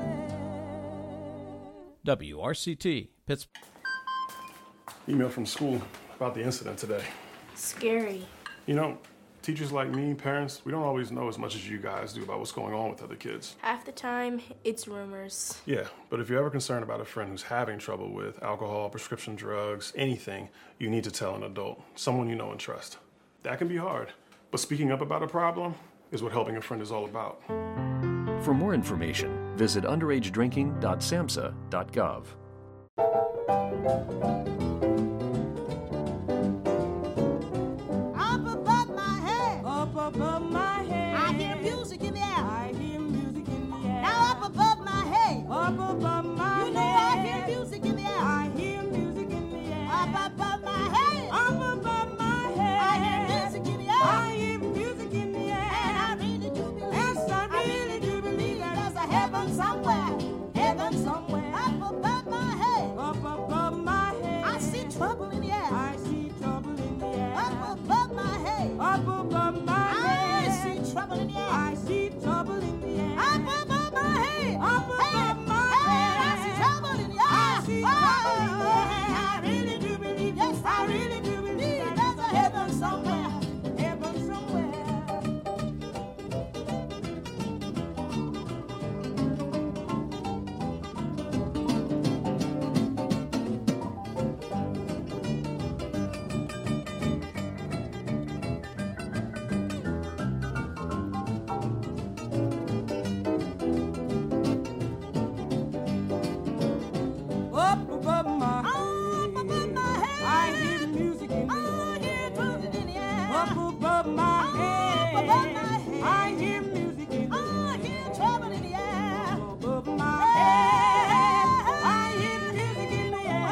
C: WRCT, Pittsburgh.
E: Email from school about the incident today.
F: Scary.
E: You know, teachers like me, parents, we don't always know as much as you guys do about what's going on with other kids.
F: Half the time, it's rumors.
E: Yeah, but if you're ever concerned about a friend who's having trouble with alcohol, prescription drugs, anything, you need to tell an adult, someone you know and trust. That can be hard, but speaking up about a problem is what helping a friend is all about.
G: For more information, visit underagedrinking.samhsa.gov.
A: Up above my head.
B: Up above my head.
A: I hear music in the air.
B: I hear music in the air.
A: Now up above my head.
B: Up above my
A: You know
B: head.
A: I hear music in the air.
B: I hear music in the air.
A: Up above my head.
B: Up above my head.
A: I hear music in the air.
B: I hear music in the air.
A: And I really do believe.
B: Yes, I really do believe
A: there's a heaven somewhere. Heaven somewhere. Up above my head.
B: Up above my head.
A: I
B: Up above my head.
A: Up above my head.
B: I hear music in the
A: I
B: air.
A: hear trumpet in the air.
B: Up above my head.
A: Up above my head.
B: I hear music in the air.
A: I hear trumpet in the air.
B: Up above my head. I hear music in the air.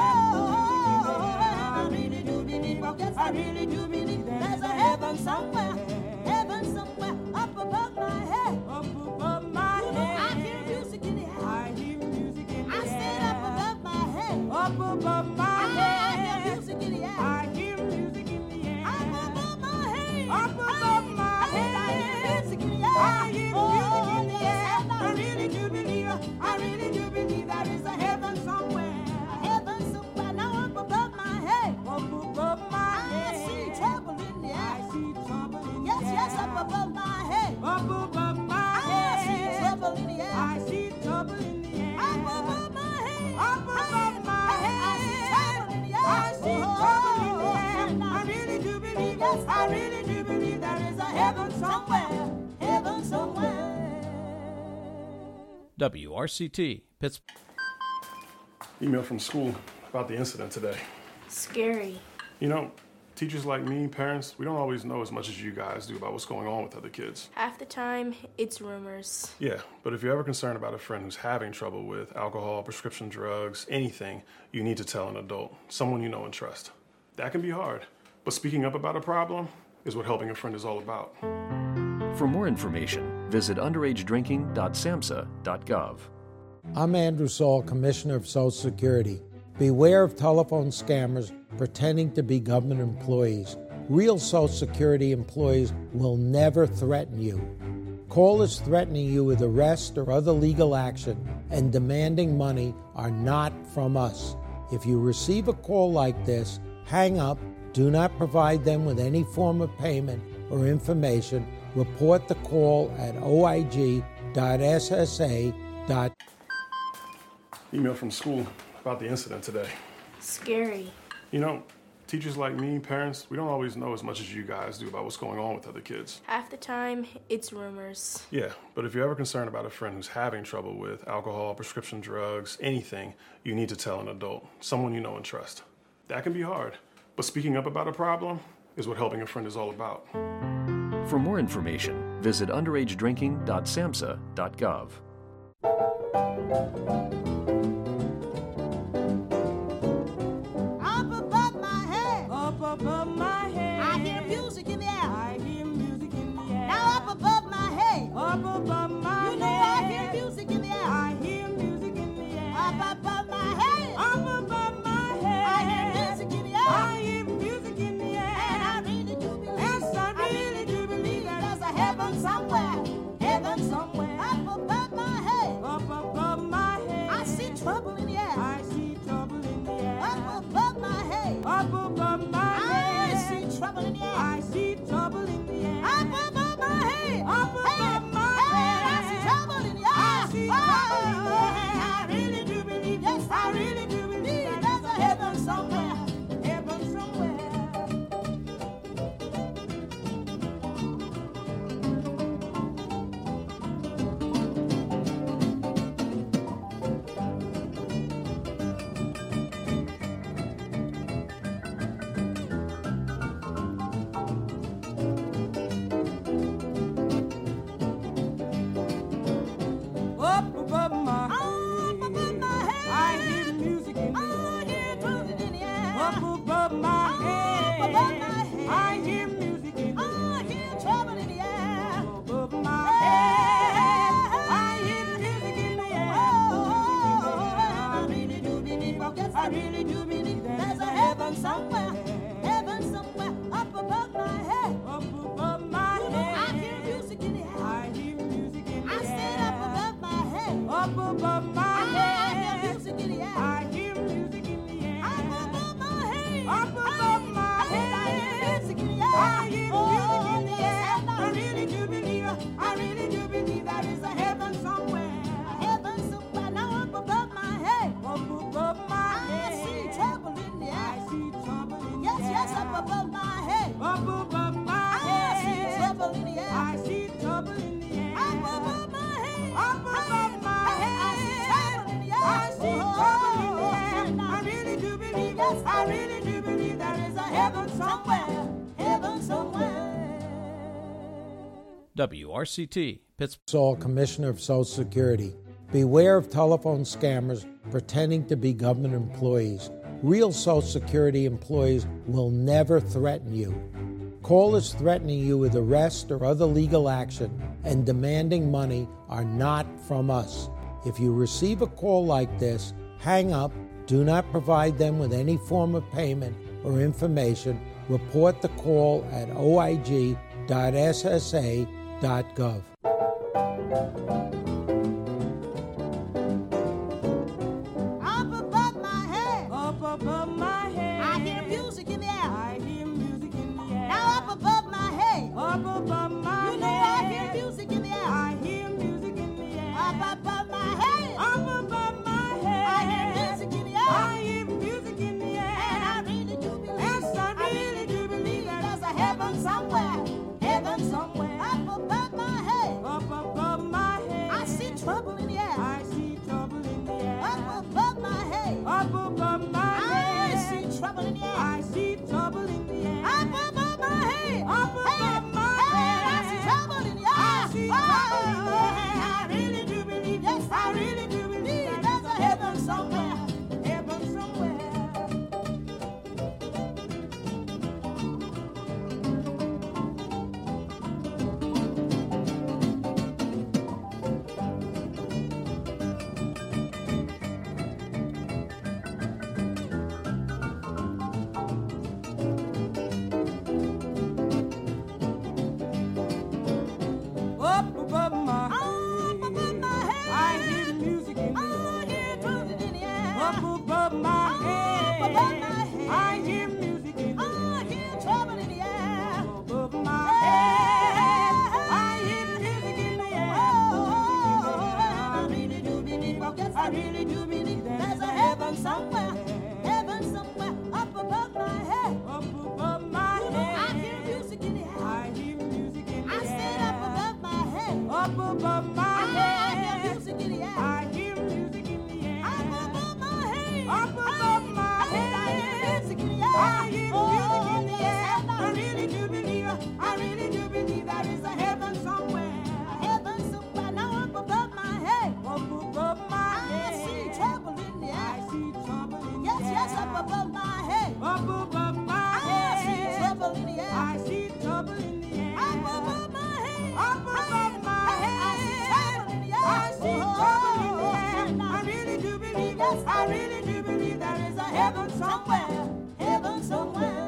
A: I really do believe, yes, I really do believe there's a heaven somewhere up above my head.
B: Up above my
A: You know,
B: head.
A: I hear music in the air.
B: I hear music in the
A: I
B: air.
A: stand up above my head.
B: Up above my
A: I
B: head.
A: hear music in the air.
B: I hear music in the air.
A: Up above my head.
B: Up above my head.
A: I hear music in the air.
B: I hear music in the air.
A: Yes,
B: I really do believe there is a heaven somewhere.
A: heaven somewhere. Now up above my head.
B: Up above my
A: I
B: head.
A: see trouble in the
B: I
A: air.
B: see trouble in the
A: Yes,
B: air.
A: yes, up above my head.
B: Up above my
A: I
B: head.
A: see trouble in the air.
B: I see trouble in the air.
A: Up above my head.
B: Up above my head.
A: I see trouble in the air.
B: I see trouble in the air. I really do believe, yes, I really do believe there is a heaven somewhere.
A: Heaven somewhere.
C: WRCT, Pittsburgh.
E: Email from school about the incident today.
F: Scary.
E: You know, teachers like me, parents, we don't always know as much as you guys do about what's going on with other kids.
F: Half the time, it's rumors.
E: Yeah, but if you're ever concerned about a friend who's having trouble with alcohol, prescription drugs, anything, you need to tell an adult, someone you know and trust. That can be hard, but speaking up about a problem is what helping a friend is all about.
G: For more information, visit underagedrinking.samhsa.gov.
D: I'm Andrew Saul, Commissioner of Social Security. Beware of telephone scammers pretending to be government employees. Real Social Security employees will never threaten you. Callers threatening you with arrest or other legal action and demanding money are not from us. If you receive a call like this, hang up, do not provide them with any form of payment or information. Report the call at oig.ssa.
E: Email from school about the incident today.
F: Scary.
E: You know, teachers like me, parents, we don't always know as much as you guys do about what's going on with other kids.
F: Half the time, it's rumors.
E: Yeah, but if you're ever concerned about a friend who's having trouble with alcohol, prescription drugs, anything, you need to tell an adult, someone you know and trust. That can be hard, but speaking up about a problem is what helping a friend is all about.
G: For more information, visit underagedrinking.samhsa.gov.
A: Up above my head.
B: Up above my head.
A: I hear music in the air.
B: I hear music in the air.
A: Now up above my head.
B: Up above my
A: You know
B: head.
A: I hear music in the air.
B: I hear music in the air.
A: Up above my head.
B: Up above my head.
A: I hear music in the air.
B: I hear music in the air.
A: And I really do believe.
B: Yes, I really do believe
A: there's a heaven somewhere. Heaven somewhere. Up above my head.
B: Up above my head.
A: I see trouble in the air.
B: I see trouble in the air.
A: Up above my head.
B: Up above my
A: I
B: head.
A: see trouble in the air.
B: I see trouble in the air.
A: Up above my head.
B: Up above my
A: Hey, I
B: head.
A: see trouble in the air.
B: I see trouble in the air.
A: I really do believe. Yes, I really do believe there's a heaven somewhere.
B: Heaven somewhere. Up above my head.
A: Up above my head.
B: I hear music in the
A: I hear trumpet in the air.
B: Up above my head.
A: above my head.
B: I hear music in the
A: I hear trouble in the air.
B: above my head. I hear music in the air.
A: I really do believe. Yes, I really do believe there's a heaven somewhere. Heaven somewhere up above my head.
B: Up above my
A: You know, I
B: head.
A: hear music in the air.
B: I hear music in the
A: I stand up
B: air.
A: above my head.
B: Up above my
A: I hear
B: head.
A: music in the air.
B: I hear music in the air.
A: Up above my head.
B: Up above my
A: I hear
B: head.
A: music in the air.
B: I hear music in the air.
A: yes,
B: I really do believe there is a heaven somewhere.
A: Heaven somewhere. Now up above my head.
B: Up above my
A: I
B: head.
A: see trouble in the
B: I
A: air.
B: see trouble
A: Yes, I really do believe there is a heaven somewhere. Heaven somewhere.
C: WRCT, Pittsburgh.
D: Saul, Commissioner of Social Security. Beware of telephone scammers pretending to be government employees. Real Social Security employees will never threaten you. Callers threatening you with arrest or other legal action and demanding money are not from us. If you receive a call like this, hang up, do not provide them with any form of payment or information. Report the call at oig.ssa.gov.
A: Up above my head,
B: Up above my head,
A: I hear music in the air.
B: I hear music in the air.
A: Now up above my head,
B: Up above my
A: you know
B: head,
A: I hear music in the air.
B: I hear music in the air.
A: Up above my head,
B: Up above my head,
A: I hear music in the air.
B: I hear music in the air.
A: And I really do believe,
B: Yes, I really do believe
A: there's a heaven somewhere. Heaven somewhere. Up above my head,
B: Up above my head,
A: I see trouble in the air.
B: I see trouble in the air.
A: Up above my head,
B: Up above my
A: I
B: head,
A: see trouble in the air.
B: I see trouble in the air.
A: Up above my head,
B: Up above my
A: hey, I
B: head,
A: see trouble in the air.
B: I see
A: Oh,
B: trouble in the air.
A: I really do believe, yes, I really do believe there's a heaven somewhere.
B: Heaven somewhere. Up above my
A: Up above my head,
B: I hear music in the
A: I hear
B: air.
A: trumpet in the air.
B: Up above my head,
A: above my head.
B: I hear music in the
A: I
B: air.
A: hear trouble in the air.
B: Above my head, I hear music in the air.
A: I really do believe, yes, I really do believe there's a heaven somewhere. Heaven somewhere up above my head.
B: Up above my
A: You know, I
B: head,
A: hear music in the air.
B: I hear music in the
A: I
B: air.
A: said up above my head.
B: Up above my
A: I hear
B: head,
A: music in the air.
B: I hear music in the air.
A: Up above my head.
B: Up above my
A: I hear music in the air.
B: I hear music in the air.
A: yes,
B: I really do believe there is a heaven somewhere.
A: Heaven somewhere. Now up above my head.
B: Up above my
A: I
B: head,
A: see trouble in the
B: I
A: air.
B: see trouble in the
A: Yes,
B: air.
A: yes, up above my head.
B: Up above my
A: I
B: head,
A: see trouble in the air.
B: I see trouble in the air.
A: Up above my head.
B: Up above my head,
A: I see trouble in the air.
B: I see trouble in the air. I really do believe, yes, I really do believe there is a heaven somewhere.
A: Heaven somewhere.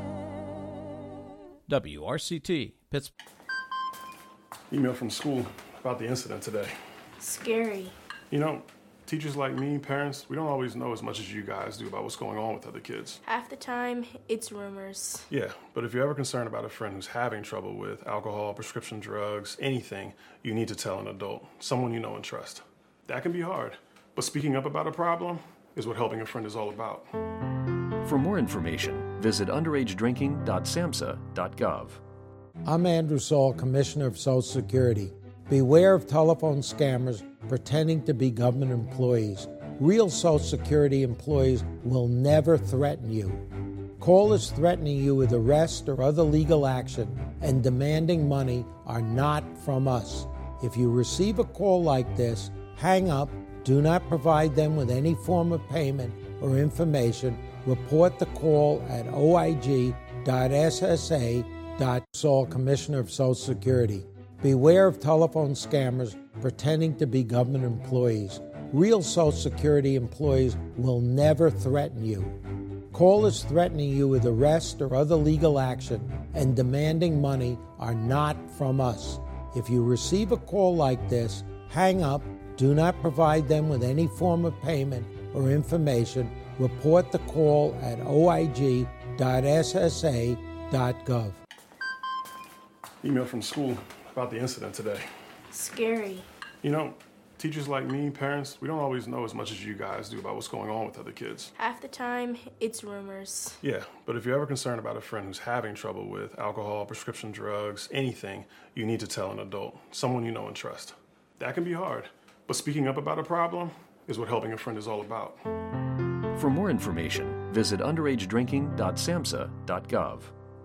C: WRCT, Pittsburgh.
E: Email from school about the incident today.
F: Scary.
E: You know, teachers like me, parents, we don't always know as much as you guys do about what's going on with other kids.
F: Half the time, it's rumors.
E: Yeah, but if you're ever concerned about a friend who's having trouble with alcohol, prescription drugs, anything, you need to tell an adult, someone you know and trust. That can be hard, but speaking up about a problem is what helping a friend is all about.
G: For more information, visit underagedrinking.samhsa.gov.
D: I'm Andrew Saul, Commissioner of Social Security. Beware of telephone scammers pretending to be government employees. Real Social Security employees will never threaten you. Callers threatening you with arrest or other legal action and demanding money are not from us. If you receive a call like this, hang up, do not provide them with any form of payment or information. Report the call at oig.ssa.gov. Saul, Commissioner of Social Security. Beware of telephone scammers pretending to be government employees. Real Social Security employees will never threaten you. Callers threatening you with arrest or other legal action and demanding money are not from us. If you receive a call like this, hang up, do not provide them with any form of payment or information. Report the call at oig.ssa.gov.
E: Email from school about the incident today.
F: Scary.
E: You know, teachers like me, parents, we don't always know as much as you guys do about what's going on with other kids.
F: Half the time, it's rumors.
E: Yeah, but if you're ever concerned about a friend who's having trouble with alcohol, prescription drugs, anything, you need to tell an adult, someone you know and trust. That can be hard, but speaking up about a problem is what helping a friend is all about.
G: For more information, visit underagedrinking.samhsa.gov.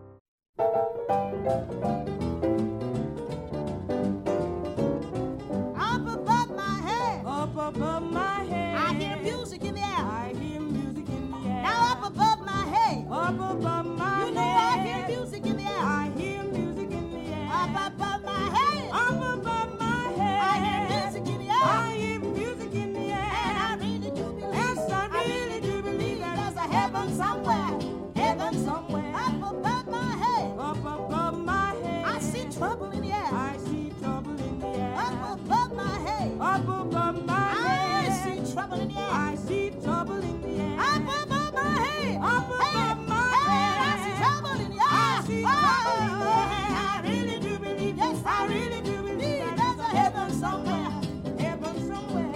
A: Up above my head,
B: Up above my head,
A: I hear music in the air.
B: I hear music in the air.
A: Now up above my head,
B: Up above my
A: you know
B: head,
A: I hear music in the air.
B: I hear music in the air.
A: Up above my head,
B: Up above my head,
A: I hear music in the air.
B: I hear music in the air.
A: And I really do believe,
B: Yes, I really do believe that
A: there's a heaven somewhere, heaven somewhere. Up above my head,
B: Up above my head,
A: I see trouble in the air.
B: I see trouble in the air.
A: Up above my head,
B: Up above my
A: I
B: head,
A: see trouble in the air.
B: I see trouble in the air.
A: Up above my head,
B: Up above my
A: head, I
B: head,
A: see trouble in the air.
B: I see trouble in the air.
A: I really do believe, yes, I really do believe there's a heaven somewhere, heaven somewhere.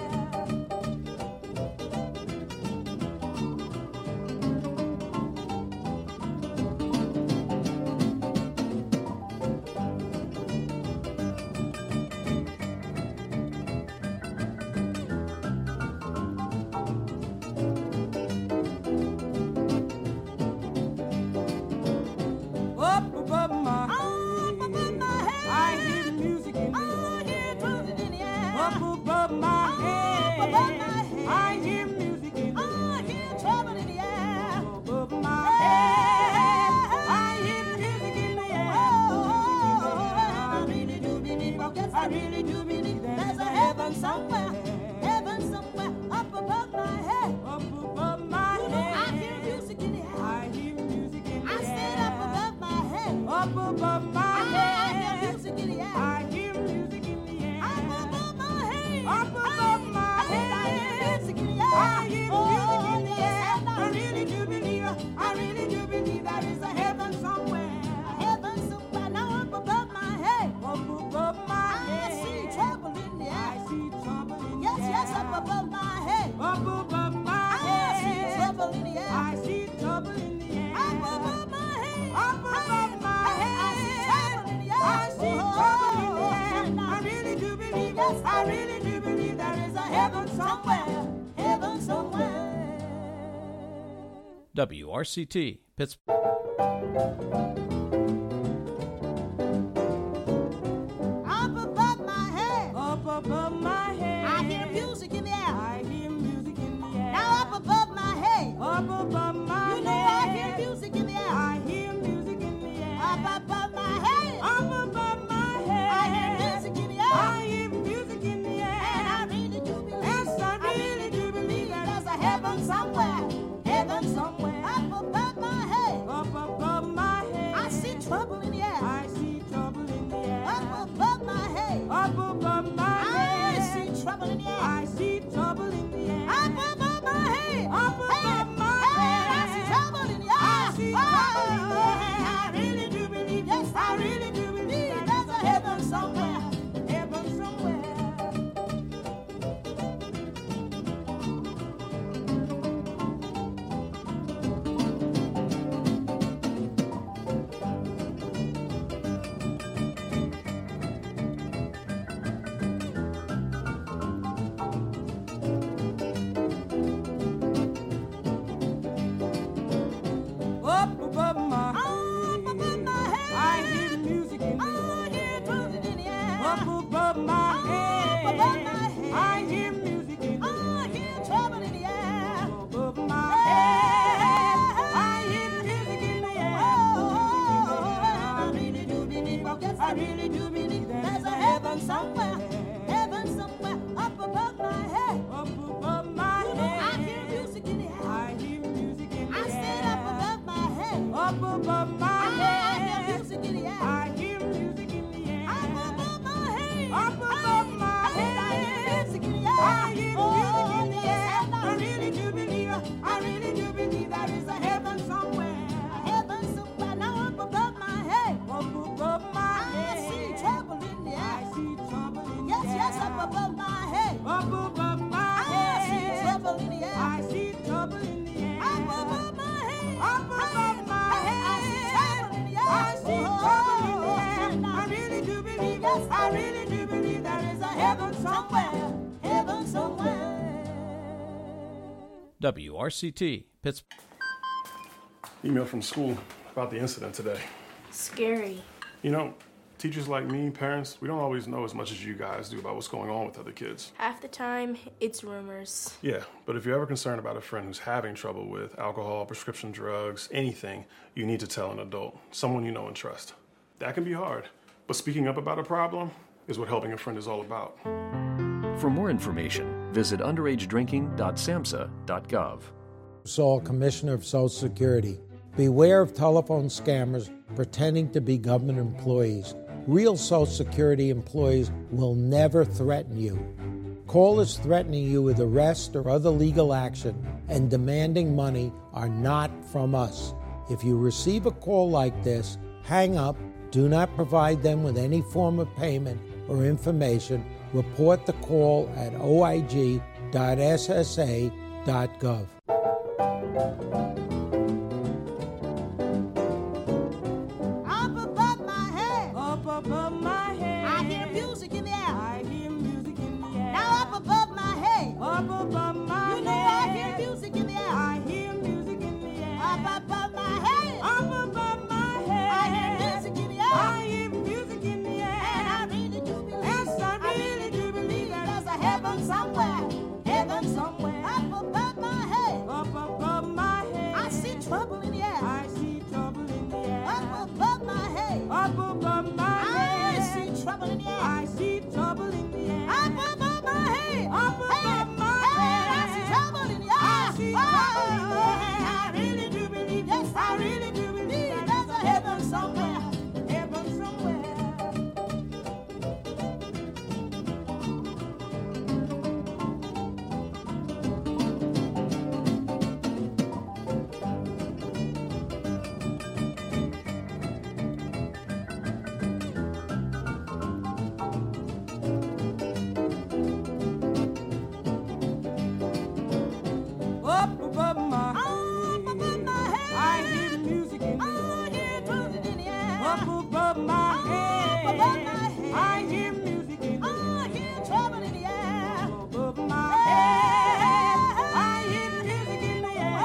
B: Up above my
A: Up above my head,
B: I hear music in the
A: I
B: air.
A: hear trumpet in the air.
B: Up above my head,
A: above my head,
B: I hear music in the
A: I hear trouble in the air.
B: above my head, I hear music in the air.
A: I really do believe, oh, yes, I really do believe there's a heaven somewhere, up above my head.
B: Up above my
A: You know, I
B: head,
A: hear music in the air.
B: I hear music in the
A: I said up
B: air.
A: above my head.
B: Up above my
A: I hear
B: head,
A: music in the air.
B: I hear music in the air.
A: Up above my head.
B: Up above my
A: I hear
B: head,
A: music in the air.
B: I hear music in the
A: yes,
B: air.
A: and
B: I really do believe there is a heaven somewhere.
A: heaven somewhere. Now up above my head.
B: Up above my
A: I
B: head,
A: see trouble in the
B: I
A: air.
B: see trouble in
A: Yes,
B: the air.
A: yes, up above my head.
B: Up above my
A: I see
B: head,
A: trouble in the air.
B: I see trouble in the air.
A: Up above my head.
B: Up above my
A: I see trouble in the air.
B: I see trouble in the air.
A: Oh,
B: I really do believe,
A: Yes,
B: I really do believe there is a heaven somewhere.
A: heaven somewhere.
C: WRCT, Pittsburgh.
A: Up above my head,
B: Up above my head,
A: I hear music in the air.
B: I hear music in the air.
A: Now up above my head,
B: Up above my
A: you know I
B: head,
A: hear music in the air.
B: I hear music in the air.
A: Up above my head,
B: Up above my head,
A: I hear music in the air.
B: I hear music in the air.
A: And I really do believe,
B: Yes, I really do believe
A: there's a heaven somewhere, heaven somewhere. Up above my head,
B: Up above my head,
A: I see trouble in the air.
B: I see trouble in the air.
A: Up above my head,
B: Up above my
A: I
B: head,
A: see trouble in the air.
B: I see trouble in the air.
A: Up above my head,
B: Up above my
A: head, I
B: head,
A: see trouble in the air.
B: I see trouble in the air.
A: I really do believe, yes, I really do believe there's a heaven somewhere, heaven somewhere.
B: Up above my
A: Up above my head,
B: I hear music in the
A: I hear trumpet in the air.
B: Up above my head,
A: above my head,
B: I hear music in the
A: I hear trouble in the air.
B: above my head, I hear music in the air.
A: I really do believe, oh, yes, I really do believe there's a heaven somewhere, up above my head.
B: Up above my
A: You know, I
B: head,
A: hear music in the air.
B: I hear music in the
A: I
B: air.
A: said up above my head.
B: Up above my
A: I hear
B: head,
A: music in the air.
B: I hear music in the air.
A: Up above my head.
B: Up above my
A: head. I hear music in the air.
B: I hear music in the
A: yes,
B: air.
A: and
B: I really do believe there is a heaven somewhere.
A: heaven somewhere. Now up above my head.
B: Up above my
A: I
B: head,
A: see trouble in the
B: I
A: air.
B: see trouble in
A: Yes,
B: the air.
A: yes, up above my head.
B: Up above my
A: I see
B: head,
A: trouble in the air.
B: I see trouble in the air.
A: Up above my head.
B: Up above my
A: I see trouble in the air.
B: I see trouble in the air. I really do believe, yes, I really do believe there is a heaven somewhere.
A: Heaven somewhere.
C: WRCT, Pittsburgh.
E: Email from school about the incident today.
F: Scary.
E: You know, teachers like me, parents, we don't always know as much as you guys do about what's going on with other kids.
F: Half the time, it's rumors.
E: Yeah, but if you're ever concerned about a friend who's having trouble with alcohol, prescription drugs, anything, you need to tell an adult, someone you know and trust. That can be hard, but speaking up about a problem is what helping a friend is all about.
G: For more information, visit underagedrinking.samhsa.gov.
D: Saul, Commissioner of Social Security. Beware of telephone scammers pretending to be government employees. Real Social Security employees will never threaten you. Callers threatening you with arrest or other legal action and demanding money are not from us. If you receive a call like this, hang up, do not provide them with any form of payment or information. Report the call at oig.ssa.gov.
A: Up above my head,
B: Up above my head.
A: I hear music in the air.
B: I hear music in the air.
A: Now up above my head,
B: Up above my
A: you know
B: head.
A: I hear music in the air.
B: I hear music in the air.
A: Up above my head,
B: Up above my head.
A: I hear music in the air.
B: I hear music in the air.
A: And I really do believe,
B: Yes, I really do believe
A: there's a heaven somewhere, heaven somewhere. Up above my head,
B: Up above my head.
A: I see trouble in the air.
B: I see trouble in the air.
A: Up above my head,
B: Up above my
A: I
B: head.
A: see trouble in the air.
B: I see trouble in the air.
A: Up above my head,
B: Up above my
A: hey, I
B: head.
A: see trouble in the air.
B: I see trouble in the air.
A: I really do believe, yes, I really do believe there's a heaven somewhere, heaven somewhere.
B: Up above my head.
A: Up above my head.
B: I hear music in the
A: I
B: air.
A: hear music in the air.
B: Up above my head.
A: above my head.
B: I hear music in the air.
A: I hear trouble in the air.
B: Above my head. I hear music in the air.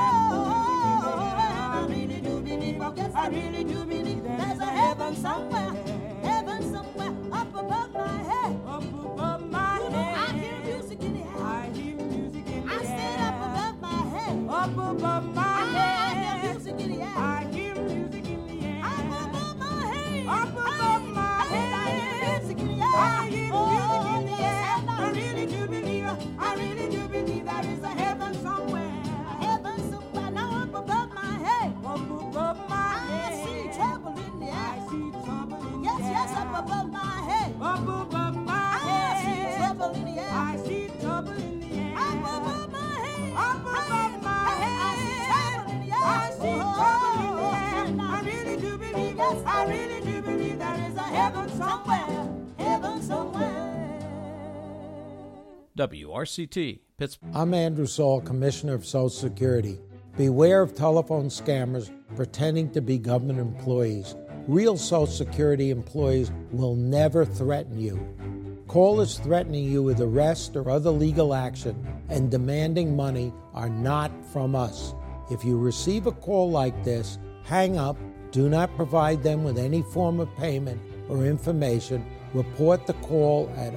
A: I really do believe, yes, I really do believe there's a heaven somewhere, up above my head.
B: Up above my
A: You know, I
B: head.
A: hear music in the air.
B: I hear music in the
A: I
B: air.
A: stand up above my head.
B: Up above my
A: I
B: head.
A: hear music in the air.
B: I hear music in the air.
A: Up above my head.
B: Up above my
A: Hey, I hear
B: head.
A: music in the air.
B: I hear music in the
A: yes,
B: air.
A: and
B: I really do believe there is a heaven somewhere.
A: heaven somewhere. Now up above my head.
B: Up above my
A: I
B: head.
A: see trouble in the
B: I
A: air.
B: see trouble in the
A: Yes,
B: air.
A: yes, up above my head.
B: Up above my
A: I see
B: head.
A: trouble in the air.
B: I see trouble in the air.
A: Up above my head.
B: Up above my
A: I see trouble in the air.
B: I see trouble in the air.
A: Oh,
B: I really do believe,
A: yes,
B: I really do believe there is a heaven somewhere.
A: heaven somewhere.
C: WRCT, Pittsburgh.
D: I'm Andrew Saul, Commissioner of Social Security. Beware of telephone scammers pretending to be government employees. Real Social Security employees will never threaten you. Callers threatening you with arrest or other legal action and demanding money are not from us. If you receive a call like this, hang up, do not provide them with any form of payment or information. Report the call at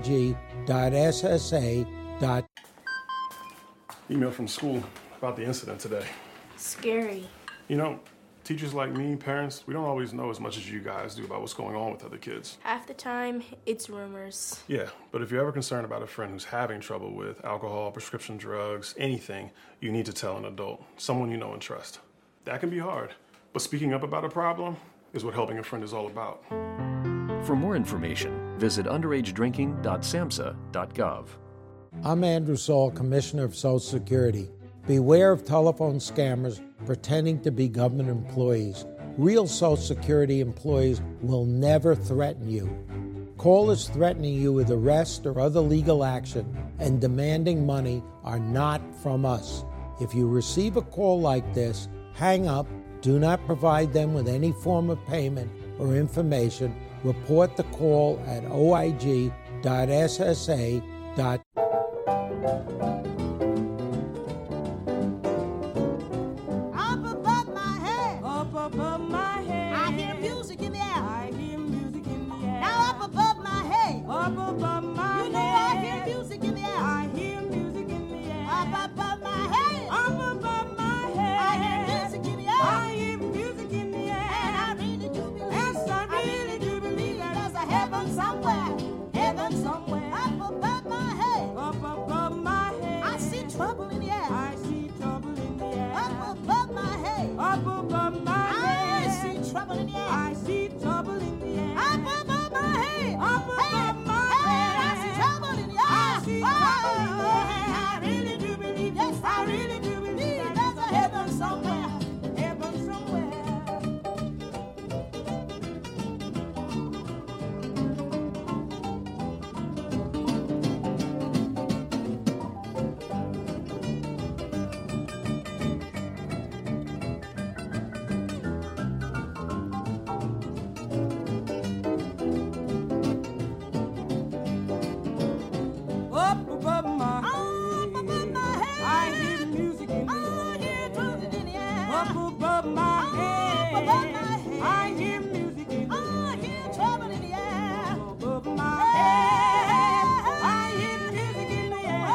D: oig.ssa.gov.
E: Email from school about the incident today.
F: Scary.
E: You know, teachers like me, parents, we don't always know as much as you guys do about what's going on with other kids.
F: Half the time, it's rumors.
E: Yeah, but if you're ever concerned about a friend who's having trouble with alcohol, prescription drugs, anything, you need to tell an adult, someone you know and trust. That can be hard, but speaking up about a problem is what helping a friend is all about.
G: For more information, visit underagedrinking.samhsa.gov.
D: I'm Andrew Saul, Commissioner of Social Security. Beware of telephone scammers pretending to be government employees. Real Social Security employees will never threaten you. Callers threatening you with arrest or other legal action and demanding money are not from us. If you receive a call like this, hang up, do not provide them with any form of payment or information. Report the call at oig.ssa.gov.
A: Up above my
B: Up above my head.
A: Up above my head.
B: I hear music in the air.
A: I hear trouble in the air.
B: Up above my head. I hear music in the air.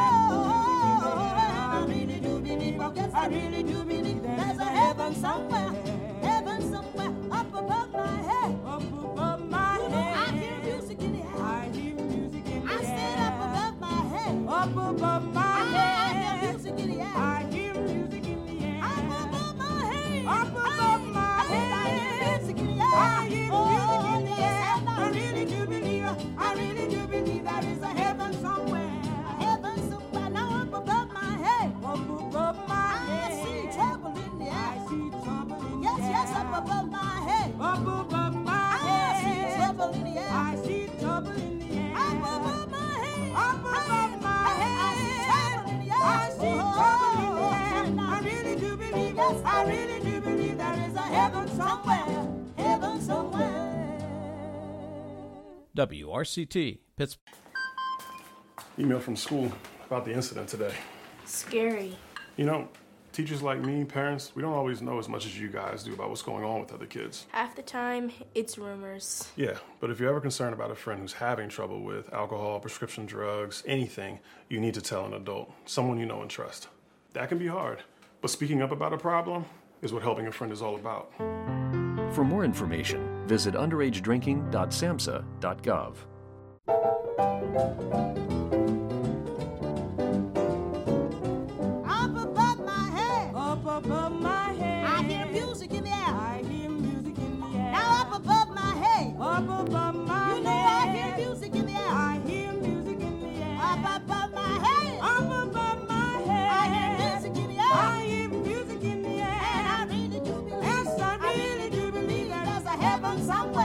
A: I really do believe, yes, I really do believe there's a heaven somewhere up above my head.
B: Up above my
A: You know, I
B: head.
A: hear music in the air.
B: I hear music in the
A: I
B: air.
A: stand up above my head.
B: Up above my
A: I
B: head.
A: hear music in the air.
B: I hear music in the air.
A: Up above my head.
B: Up above my head.
A: I hear music in the air.
B: I hear music in the air.
A: Yes,
B: I really do believe there is a heaven somewhere.
A: a heaven somewhere. Now up above my head.
B: Up above my
A: I
B: head.
A: see trouble in the
B: I
A: air.
B: see trouble in the
A: Yes,
B: air.
A: yes, up above my head.
B: Up above my
A: I see
B: head.
A: trouble in the air.
B: I see trouble in the air.
A: Up above my head.
B: Up above my
A: I see trouble in the air.
B: I see trouble in the air. I really do believe,
A: Yes,
B: I really do believe there is a heaven somewhere.
A: Heaven somewhere.
C: WRCT, Pittsburgh.
E: Email from school about the incident today.
F: Scary.
E: You know, teachers like me, parents, we don't always know as much as you guys do about what's going on with other kids.
F: Half the time, it's rumors.
E: Yeah, but if you're ever concerned about a friend who's having trouble with alcohol, prescription drugs, anything, you need to tell an adult, someone you know and trust. That can be hard, but speaking up about a problem is what helping a friend is all about.
G: For more information, visit underagedrinking.samhsa.gov.
A: Up above my head.
B: Up above my head.
A: I hear music in the air.
B: I hear music in the air.
A: Now up above my head.
B: Up above my
A: You know
B: head.
A: I hear music in the air.
B: I hear music in the air.
A: Up above my head.
B: Up above my head.
A: I hear music in the air.
B: I hear music in the air.
A: And I really do believe.
B: Yes, I really do believe
A: there's a heaven somewhere.